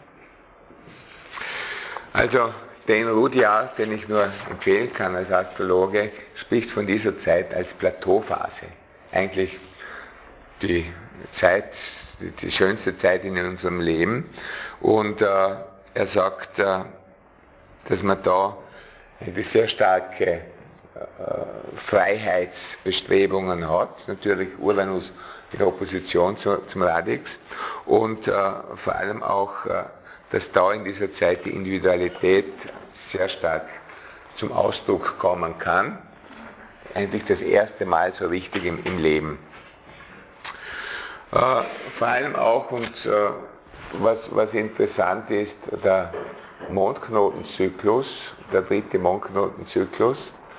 Also den Rudyard, den ich nur empfehlen kann als Astrologe, spricht von dieser Zeit als Plateauphase. Eigentlich die schönste Zeit in unserem Leben. Und er sagt, dass man da sehr starke Freiheitsbestrebungen hat. Natürlich Uranus in Opposition zum Radix. Und vor allem auch, dass da in dieser Zeit die Individualität sehr stark zum Ausdruck kommen kann. Eigentlich das erste Mal so richtig im Leben. Vor allem auch, und was interessant ist, der Mondknotenzyklus, der 3. Mondknotenzyklus,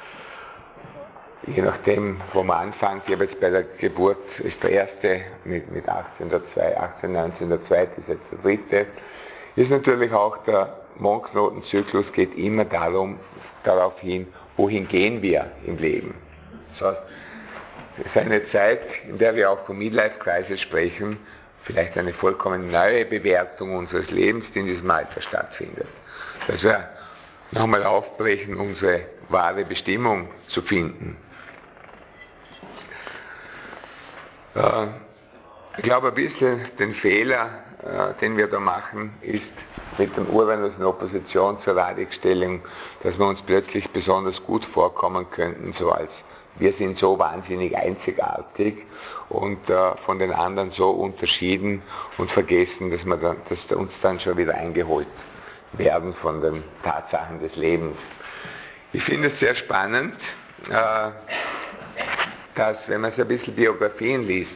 je nachdem, wo man anfängt, ich habe jetzt bei der Geburt, ist der erste mit 18, 19, der zweite ist jetzt der 3. Ist natürlich auch der Mondknotenzyklus geht immer darauf hin, wohin gehen wir im Leben. Das heißt, es ist eine Zeit, in der wir auch von Midlife-Crisis sprechen, vielleicht eine vollkommen neue Bewertung unseres Lebens, die in diesem Alter stattfindet. Dass wir nochmal aufbrechen, unsere wahre Bestimmung zu finden. Ich glaube, ein bisschen den Fehler, den wir da machen, ist mit dem Uranus in Opposition zur Radixstellung, dass wir uns plötzlich besonders gut vorkommen könnten, so als wir sind so wahnsinnig einzigartig und von den anderen so unterschieden und vergessen, dass uns dann schon wieder eingeholt werden von den Tatsachen des Lebens. Ich finde es sehr spannend, dass, wenn man so ein bisschen Biografien liest,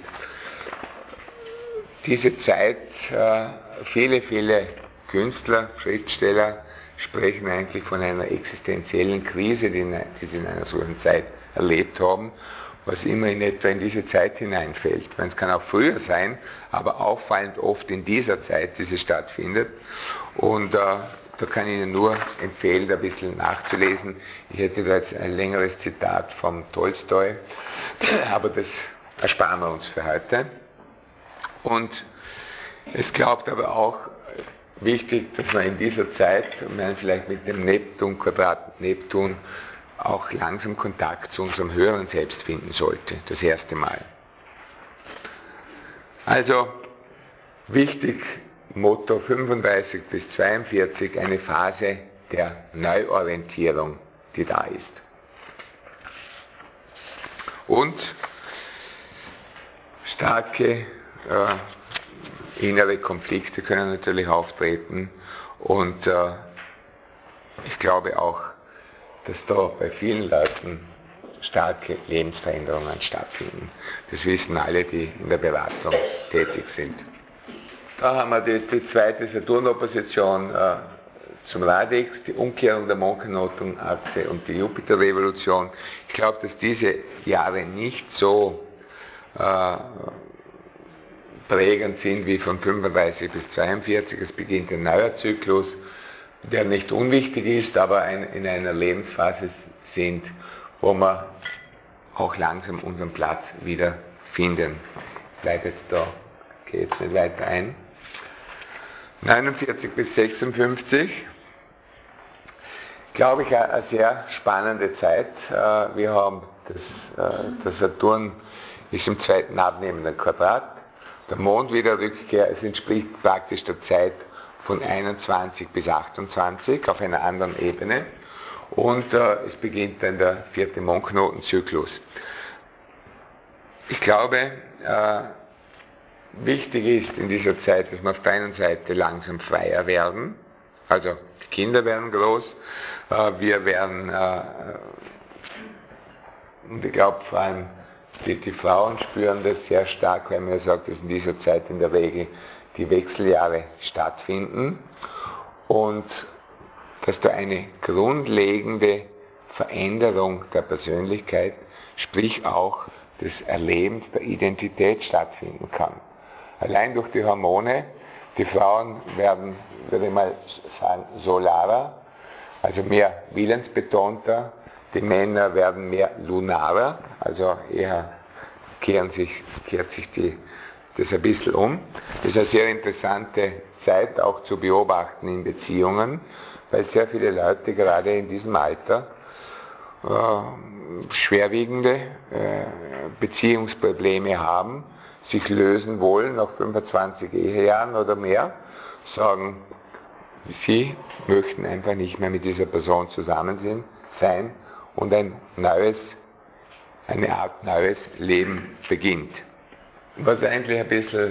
diese Zeit, viele Künstler, Schriftsteller sprechen eigentlich von einer existenziellen Krise, die sie in einer solchen Zeit erlebt haben, was immer in etwa in diese Zeit hineinfällt. Es kann auch früher sein, aber auffallend oft in dieser Zeit, die sie stattfindet. Und da kann ich Ihnen nur empfehlen, da ein bisschen nachzulesen. Ich hätte da jetzt ein längeres Zitat vom Tolstoi, aber das ersparen wir uns für heute. Und es glaubt aber auch wichtig, dass man in dieser Zeit, vielleicht mit dem Neptun, Quadrat Neptun, auch langsam Kontakt zu unserem höheren Selbst finden sollte, das erste Mal. Also wichtig, Motto 35 bis 42, eine Phase der Neuorientierung, die da ist. Und starke innere Konflikte können natürlich auftreten und ich glaube auch, dass da bei vielen Leuten starke Lebensveränderungen stattfinden. Das wissen alle, die in der Beratung tätig sind. Da haben wir die zweite Saturn-Opposition zum Radix, die Umkehrung der Mondknotenachse und die Jupiter-Revolution. Ich glaube, dass diese Jahre nicht so prägend sind wie von 35 bis 42. Es beginnt ein neuer Zyklus, der nicht unwichtig ist, aber in einer Lebensphase sind, wo wir auch langsam unseren Platz wieder finden. Ich bleibe jetzt da, gehe jetzt nicht weiter ein. 49 bis 56, glaube ich, eine sehr spannende Zeit. Wir haben der Saturn ist im zweiten abnehmenden Quadrat, der Mond wieder Rückkehr, es entspricht praktisch der Zeit von 21 bis 28 auf einer anderen Ebene und es beginnt dann der vierte Mondknotenzyklus. Ich glaube, wichtig ist in dieser Zeit, dass wir auf der einen Seite langsam freier werden, also die Kinder werden groß, wir werden, und ich glaube vor allem die Frauen spüren das sehr stark, weil man sagt, dass in dieser Zeit in der Regel die Wechseljahre stattfinden und dass da eine grundlegende Veränderung der Persönlichkeit, sprich auch des Erlebens der Identität stattfinden kann. Allein durch die Hormone, die Frauen werden, würde ich mal sagen, solarer, also mehr willensbetonter, die Männer werden mehr lunarer, also eher kehrt sich das ein bisschen um. Das ist eine sehr interessante Zeit auch zu beobachten in Beziehungen, weil sehr viele Leute gerade in diesem Alter schwerwiegende Beziehungsprobleme haben, sich lösen wollen nach 25 Ehejahren oder mehr, sagen, sie möchten einfach nicht mehr mit dieser Person zusammen sein und eine Art neues Leben beginnt. Was eigentlich ein bisschen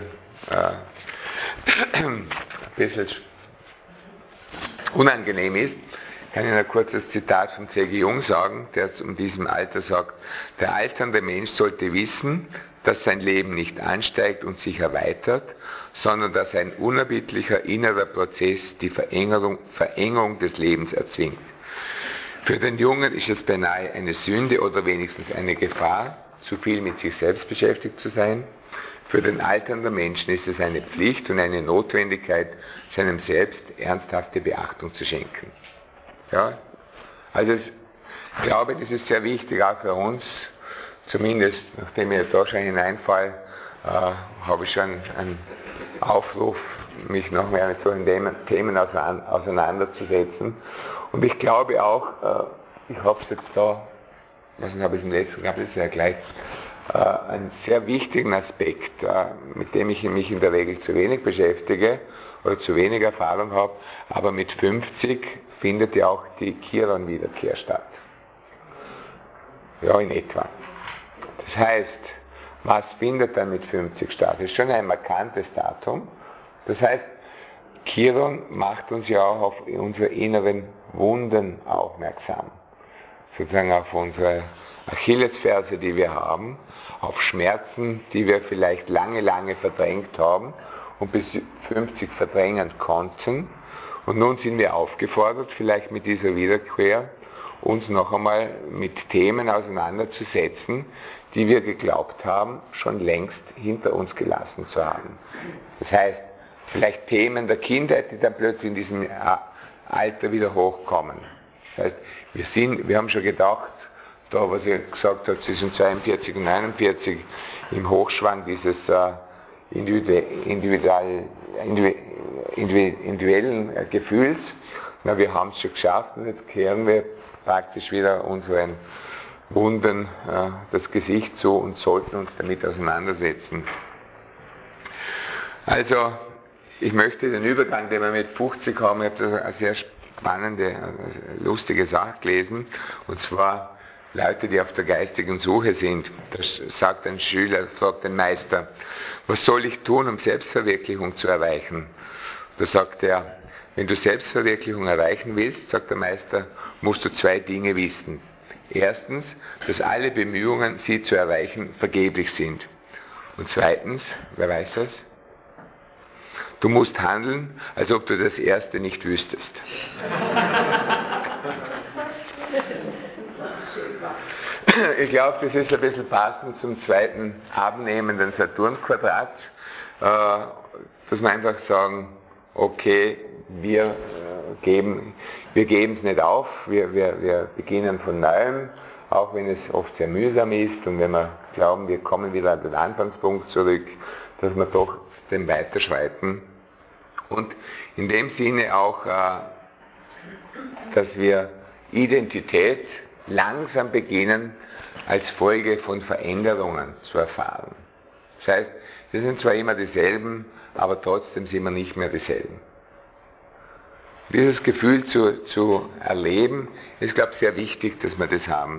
unangenehm ist, kann ich ein kurzes Zitat von C.G. Jung sagen, der in diesem Alter sagt, der alternde Mensch sollte wissen, dass sein Leben nicht ansteigt und sich erweitert, sondern dass ein unerbittlicher innerer Prozess die Verengung des Lebens erzwingt. Für den Jungen ist es beinahe eine Sünde oder wenigstens eine Gefahr, zu viel mit sich selbst beschäftigt zu sein. Für den alternden Menschen ist es eine Pflicht und eine Notwendigkeit, seinem Selbst ernsthafte Beachtung zu schenken. Ja? Also ich glaube, das ist sehr wichtig, auch für uns, zumindest nachdem ich da schon hineinfalle, habe ich schon einen Aufruf, mich noch mehr mit solchen Themen auseinanderzusetzen. Und ich glaube auch, ich habe es jetzt da, was habe ich im letzten gehabt, das ist ja gleich, einen sehr wichtigen Aspekt, mit dem ich mich in der Regel zu wenig beschäftige oder zu wenig Erfahrung habe, aber mit 50 findet ja auch die Chiron-Wiederkehr statt. Ja, in etwa. Das heißt, was findet dann mit 50 statt? Das ist schon ein markantes Datum. Das heißt, Chiron macht uns ja auch auf unsere inneren Wunden aufmerksam. Sozusagen auf unsere Achillesferse, die wir haben, auf Schmerzen, die wir vielleicht lange verdrängt haben und bis 50 verdrängen konnten. Und nun sind wir aufgefordert, vielleicht mit dieser Wiederkehr, uns noch einmal mit Themen auseinanderzusetzen, die wir geglaubt haben, schon längst hinter uns gelassen zu haben. Das heißt, vielleicht Themen der Kindheit, die dann plötzlich in diesem Alter wieder hochkommen. Das heißt, wir haben schon gedacht, da was ich gesagt habe, zwischen 42 und 49 im Hochschwang dieses individuellen Gefühls, na, wir haben es schon geschafft und jetzt kehren wir praktisch wieder unseren Wunden das Gesicht zu und sollten uns damit auseinandersetzen. Also, ich möchte den Übergang, den wir mit 50 haben, ich habe da eine sehr spannende, lustige Sache gelesen, und zwar Leute, die auf der geistigen Suche sind. Da sagt ein Schüler, fragt den Meister, was soll ich tun, um Selbstverwirklichung zu erreichen? Da sagt er, wenn du Selbstverwirklichung erreichen willst, sagt der Meister, musst du zwei Dinge wissen. Erstens, dass alle Bemühungen, sie zu erreichen, vergeblich sind. Und zweitens, wer weiß das? Du musst handeln, als ob du das erste nicht wüsstest. Ich glaube, das ist ein bisschen passend zum zweiten abnehmenden Saturn-Quadrat, dass wir einfach sagen, okay, wir geben es nicht auf, wir beginnen von Neuem, auch wenn es oft sehr mühsam ist und wenn wir glauben, wir kommen wieder an den Anfangspunkt zurück, dass wir doch den weiterschreiten. Und in dem Sinne auch, dass wir Identität langsam beginnen, als Folge von Veränderungen zu erfahren. Das heißt, wir sind zwar immer dieselben, aber trotzdem sind wir nicht mehr dieselben. Dieses Gefühl zu erleben, ist, glaube ich, sehr wichtig, dass wir das haben.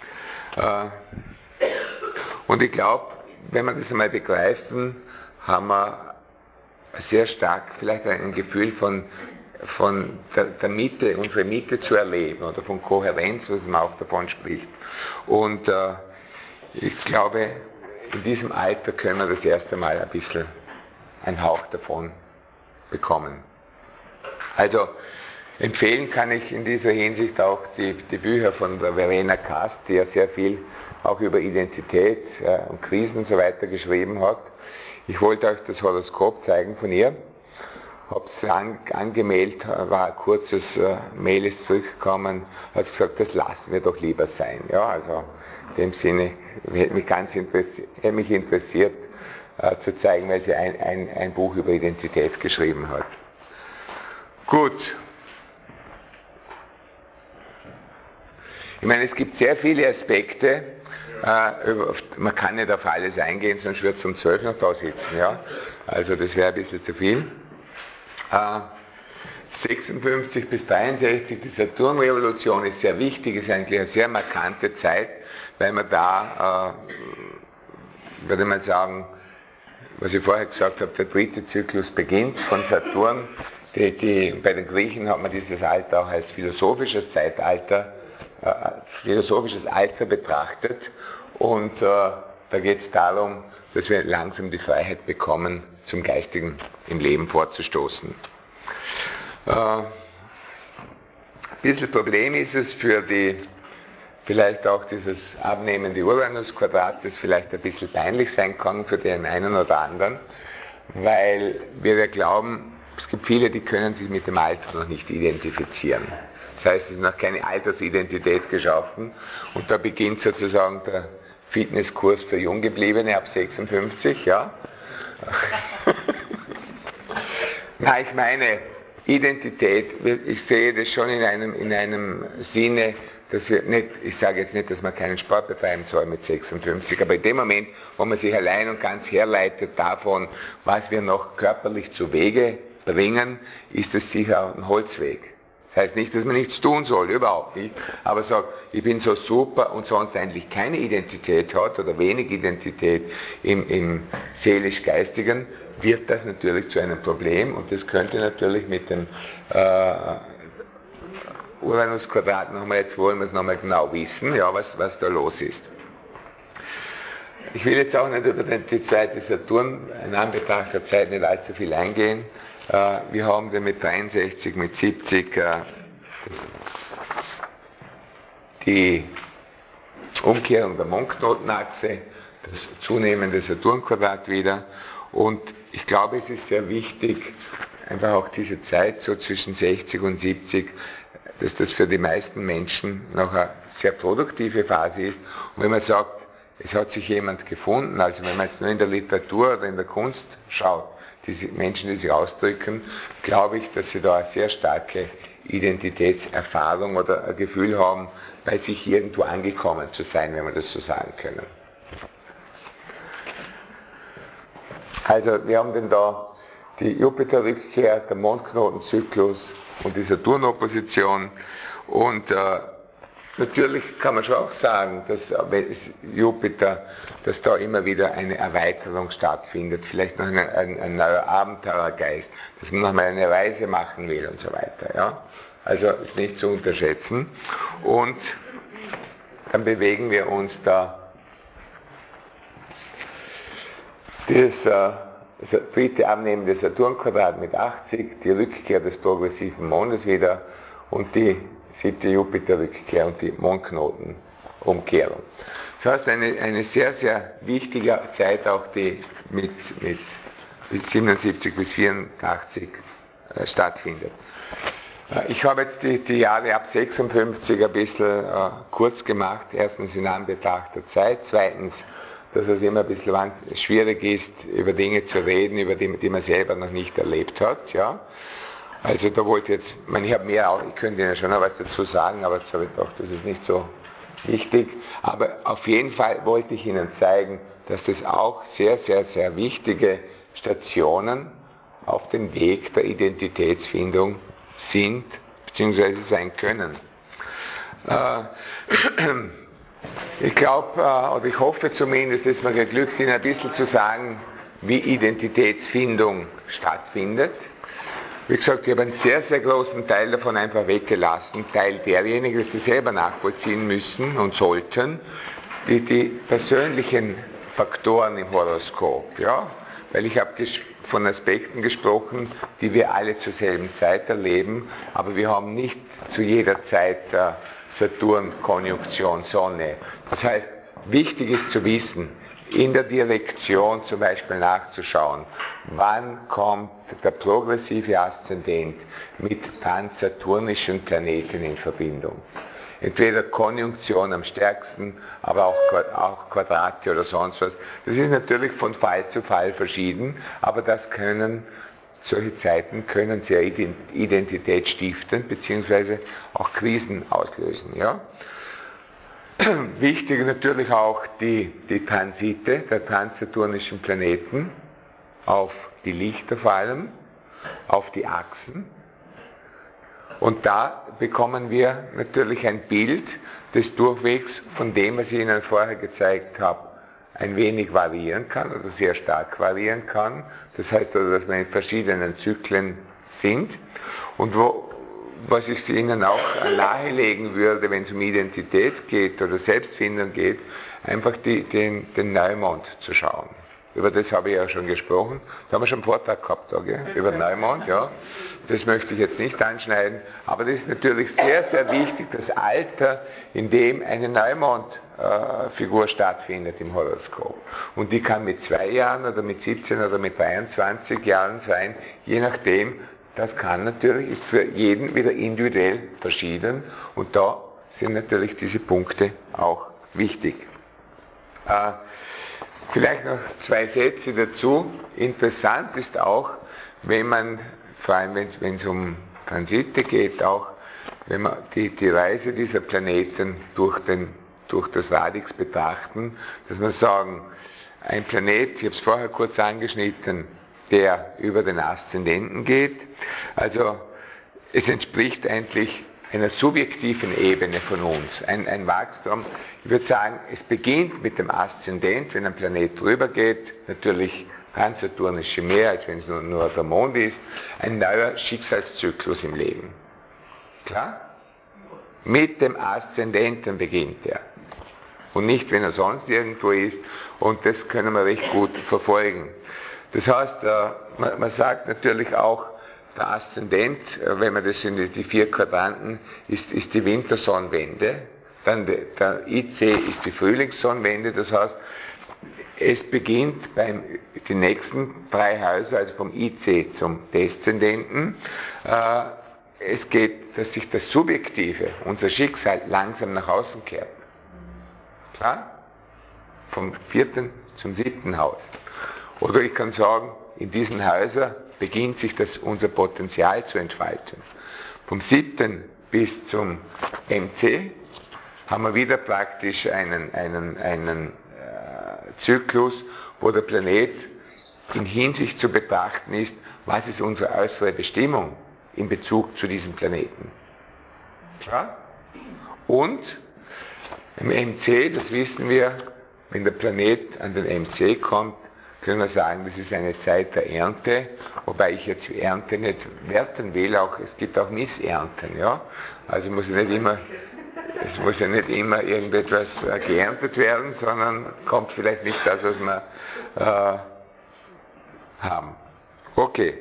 Und ich glaube, wenn wir das einmal begreifen, haben wir sehr stark vielleicht ein Gefühl von der Mitte, unsere Mitte zu erleben oder von Kohärenz, was man auch davon spricht. Und ich glaube, in diesem Alter können wir das erste Mal ein bisschen einen Hauch davon bekommen. Also empfehlen kann ich in dieser Hinsicht auch die Bücher von der Verena Kast, die ja sehr viel auch über Identität und Krisen und so weiter geschrieben hat. Ich wollte euch das Horoskop zeigen von ihr, habe es angemeldet, war ein kurzes Mail ist zurückgekommen, hat gesagt, das lassen wir doch lieber sein. Ja, also in dem Sinne hätte mich interessiert zu zeigen, weil sie ein Buch über Identität geschrieben hat. Gut. Ich meine, es gibt sehr viele Aspekte, man kann nicht auf alles eingehen, sonst wird es um 12 noch da sitzen. Ja? Also das wäre ein bisschen zu viel. 56 bis 63, die Saturnrevolution ist sehr wichtig, ist eigentlich eine sehr markante Zeit, weil man da, würde man sagen, was ich vorher gesagt habe, der dritte Zyklus beginnt von Saturn. Bei den Griechen hat man dieses Alter auch als philosophisches Alter betrachtet, und da geht es darum, dass wir langsam die Freiheit bekommen, zum Geistigen im Leben vorzustoßen. Ein bisschen Problem ist es für vielleicht auch dieses abnehmende Uranus-Quadrat, das vielleicht ein bisschen peinlich sein kann für den einen oder anderen, weil wir ja glauben, es gibt viele, die können sich mit dem Alter noch nicht identifizieren. Das heißt, es ist noch keine Altersidentität geschaffen, und da beginnt sozusagen der Fitnesskurs für Junggebliebene ab 56, ja. Na, ich meine, Identität, ich sehe das schon in einem Sinne, dass wir nicht, ich sage jetzt nicht, dass man keinen Sport betreiben soll mit 56, aber in dem Moment, wo man sich allein und ganz herleitet davon, was wir noch körperlich zu Wege bringen, ist es sicher ein Holzweg. Das heißt nicht, dass man nichts tun soll, überhaupt nicht, aber sagt, ich bin so super und sonst eigentlich keine Identität hat oder wenig Identität im seelisch-geistigen, wird das natürlich zu einem Problem, und das könnte natürlich mit dem Uranus-Quadrat nochmal, jetzt wollen wir es nochmal genau wissen, ja, was da los ist. Ich will jetzt auch nicht über die zweite Saturn in Anbetracht der Zeit nicht allzu viel eingehen. Wir haben den mit 63, mit 70, die Umkehrung der Mondknotenachse, das zunehmende Saturnquadrat wieder. Und ich glaube, es ist sehr wichtig, einfach auch diese Zeit so zwischen 60 und 70, dass das für die meisten Menschen noch eine sehr produktive Phase ist. Und wenn man sagt, es hat sich jemand gefunden, also wenn man jetzt nur in der Literatur oder in der Kunst schaut, diese Menschen, die sich ausdrücken, glaube ich, dass sie da eine sehr starke Identitätserfahrung oder ein Gefühl haben, bei sich irgendwo angekommen zu sein, wenn wir das so sagen können. Also wir haben denn da die Jupiter-Rückkehr, der Mondknotenzyklus und die Saturn-Opposition und natürlich kann man schon auch sagen, dass Jupiter, dass da immer wieder eine Erweiterung stattfindet, vielleicht noch ein neuer Abenteurergeist, dass man nochmal eine Reise machen will und so weiter. Ja? Also ist nicht zu unterschätzen. Und dann bewegen wir uns da das dritte abnehmende Saturnquadrat mit 80, die Rückkehr des progressiven Mondes wieder und die 7. Jupiter-Rückkehr und die Mondknotenumkehrung. Das heißt, eine sehr, sehr wichtige Zeit auch, die mit 77 bis 84 stattfindet. Ich habe jetzt die Jahre ab 56 ein bisschen kurz gemacht. Erstens in Anbetracht der Zeit, zweitens, dass es immer ein bisschen schwierig ist, über Dinge zu reden, über die man selber noch nicht erlebt hat. Ja? Also da wollte ich jetzt, ich habe mehr auch, ich könnte Ihnen schon noch was dazu sagen, aber jetzt habe ich gedacht, das ist nicht so wichtig. Aber auf jeden Fall wollte ich Ihnen zeigen, dass das auch sehr, sehr, sehr wichtige Stationen auf dem Weg der Identitätsfindung sind, bzw. sein können. Ich glaube, oder ich hoffe zumindest, dass mir geglückt, Ihnen ein bisschen zu sagen, wie Identitätsfindung stattfindet. Wie gesagt, ich habe einen sehr, sehr großen Teil davon einfach weggelassen. Teil derjenigen, die Sie selber nachvollziehen müssen und sollten, die persönlichen Faktoren im Horoskop. Ja? Weil ich habe von Aspekten gesprochen, die wir alle zur selben Zeit erleben, aber wir haben nicht zu jeder Zeit Saturn-Konjunktion Sonne. Das heißt, wichtig ist zu wissen, in der Direktion zum Beispiel nachzuschauen, wann kommt der progressive Aszendent mit transsaturnischen Planeten in Verbindung. Entweder Konjunktion am stärksten, aber auch Quadrate oder sonst was. Das ist natürlich von Fall zu Fall verschieden, aber solche Zeiten können sehr identitätsstiftend bzw. auch Krisen auslösen. Ja? Wichtig natürlich auch die Transite der transsaturnischen Planeten auf die Lichter vor allem, auf die Achsen. Und da bekommen wir natürlich ein Bild des Durchwegs von dem, was ich Ihnen vorher gezeigt habe, ein wenig variieren kann oder sehr stark variieren kann. Das heißt also, dass wir in verschiedenen Zyklen sind und was ich Ihnen auch nahelegen würde, wenn es um Identität geht oder Selbstfindung geht, einfach den Neumond zu schauen. Über das habe ich ja schon gesprochen. Da haben wir schon einen Vortrag gehabt, über Neumond, ja. Das möchte ich jetzt nicht anschneiden, aber das ist natürlich sehr, sehr wichtig, das Alter, in dem eine Neumond-Figur stattfindet im Horoskop. Und die kann mit 2 Jahren oder mit 17 oder mit 23 Jahren sein, je nachdem. Das kann natürlich, ist für jeden wieder individuell verschieden und da sind natürlich diese Punkte auch wichtig. Vielleicht noch 2 Sätze dazu. Interessant ist auch, wenn man, vor allem wenn es um Transite geht, auch wenn man die Reise dieser Planeten durch das Radix betrachten, dass man sagen, ein Planet, ich habe es vorher kurz angeschnitten, der über den Aszendenten geht, also es entspricht eigentlich einer subjektiven Ebene von uns, ein Wachstum. Ich würde sagen, es beginnt mit dem Aszendent, wenn ein Planet drüber geht, natürlich transaturnische mehr, als wenn es nur der Mond ist, ein neuer Schicksalszyklus im Leben. Klar? Mit dem Aszendenten beginnt er. Und nicht, wenn er sonst irgendwo ist, und das können wir recht gut verfolgen. Das heißt, man sagt natürlich auch, der Aszendent, wenn man das in die 4 Quadranten, ist die Wintersonnenwende. Dann der IC ist die Frühlingssonnenwende, das heißt, es beginnt beim die nächsten 3 Häuser, also vom IC zum Deszendenten. Es geht, dass sich das Subjektive, unser Schicksal, langsam nach außen kehrt. Klar? Vom 4. zum 7. Haus. Oder ich kann sagen, in diesen Häusern beginnt sich unser Potenzial zu entfalten. Vom 7. bis zum MC haben wir wieder praktisch einen Zyklus, wo der Planet in Hinsicht zu betrachten ist, was ist unsere äußere Bestimmung in Bezug zu diesem Planeten. Klar? Und im MC, das wissen wir, wenn der Planet an den MC kommt, können wir sagen, das ist eine Zeit der Ernte, wobei ich jetzt Ernte nicht werten will, es gibt auch Missernten. Ja? Also muss es muss ja nicht immer irgendetwas geerntet werden, sondern kommt vielleicht nicht das, was wir haben. Okay.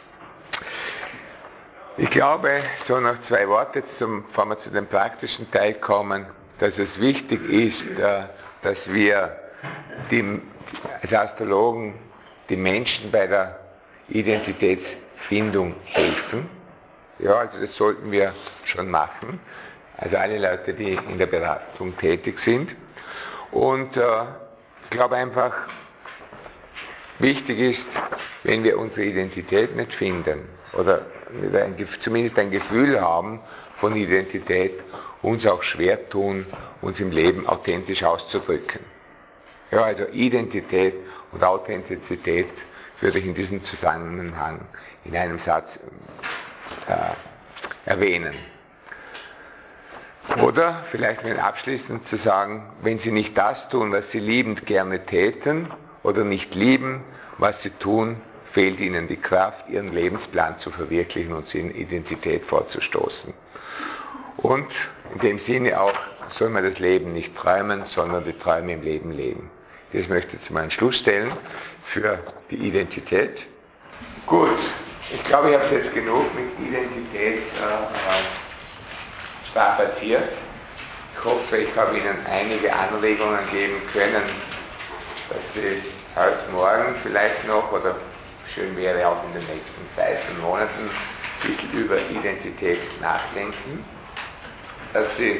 Ich glaube, so noch 2 Worte, bevor wir zu dem praktischen Teil kommen, dass es wichtig ist, dass wir als Astrologen die Menschen bei der Identitätsfindung helfen. Ja, also das sollten wir schon machen. Also alle Leute, die in der Beratung tätig sind. Und ich glaube einfach, wichtig ist, wenn wir unsere Identität nicht finden oder zumindest ein Gefühl haben von Identität, uns auch schwer tun, uns im Leben authentisch auszudrücken. Ja, also Identität und Authentizität würde ich in diesem Zusammenhang in einem Satz erwähnen. Oder vielleicht mir abschließend zu sagen, wenn Sie nicht das tun, was Sie liebend gerne täten, oder nicht lieben, was Sie tun, fehlt Ihnen die Kraft, Ihren Lebensplan zu verwirklichen und in Identität vorzustoßen. Und in dem Sinne auch, soll man das Leben nicht träumen, sondern die Träume im Leben leben. Das möchte ich zu meinem Schluss stellen für die Identität. Gut, ich glaube, ich habe es jetzt genug mit Identität strapaziert. Ich hoffe, ich habe Ihnen einige Anregungen geben können, dass Sie heute Morgen vielleicht noch, oder schön wäre auch in den nächsten Zeit und Monaten, ein bisschen über Identität nachdenken, dass Sie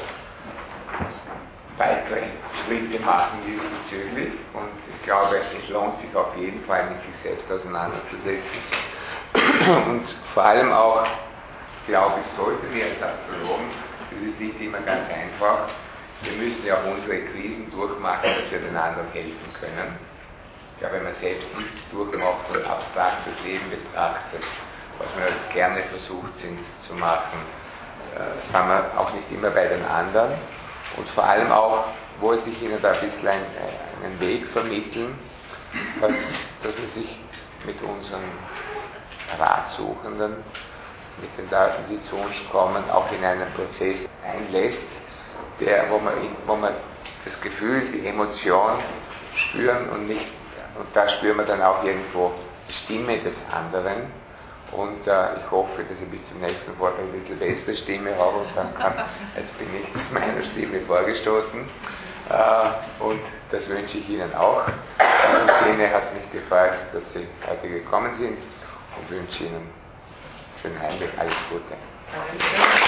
weitere Schritte machen diesbezüglich, und ich glaube, es lohnt sich auf jeden Fall, mit sich selbst auseinanderzusetzen. Und vor allem auch, glaube ich, sollten wir als Astrologen, das ist nicht immer ganz einfach, wir müssen ja auch unsere Krisen durchmachen, dass wir den anderen helfen können. Ja, wenn man selbst nichts durchmacht und abstrakt das Leben betrachtet, was wir jetzt gerne versucht sind zu machen, sind wir auch nicht immer bei den anderen. Und vor allem auch wollte ich Ihnen da ein bisschen einen Weg vermitteln, dass man sich mit unseren Ratsuchenden, mit den Leuten, die zu uns kommen, auch in einen Prozess einlässt, wo man das Gefühl, die Emotion spüren und da spüren wir dann auch irgendwo die Stimme des anderen. Und ich hoffe, dass ich bis zum nächsten Vortrag ein bisschen bessere Stimme habe und sagen kann, jetzt bin ich zu meiner Stimme vorgestoßen. Und das wünsche ich Ihnen auch. In diesem Sinne hat es mich gefreut, dass Sie heute gekommen sind, und wünsche Ihnen schönen Heimweg, alles Gute.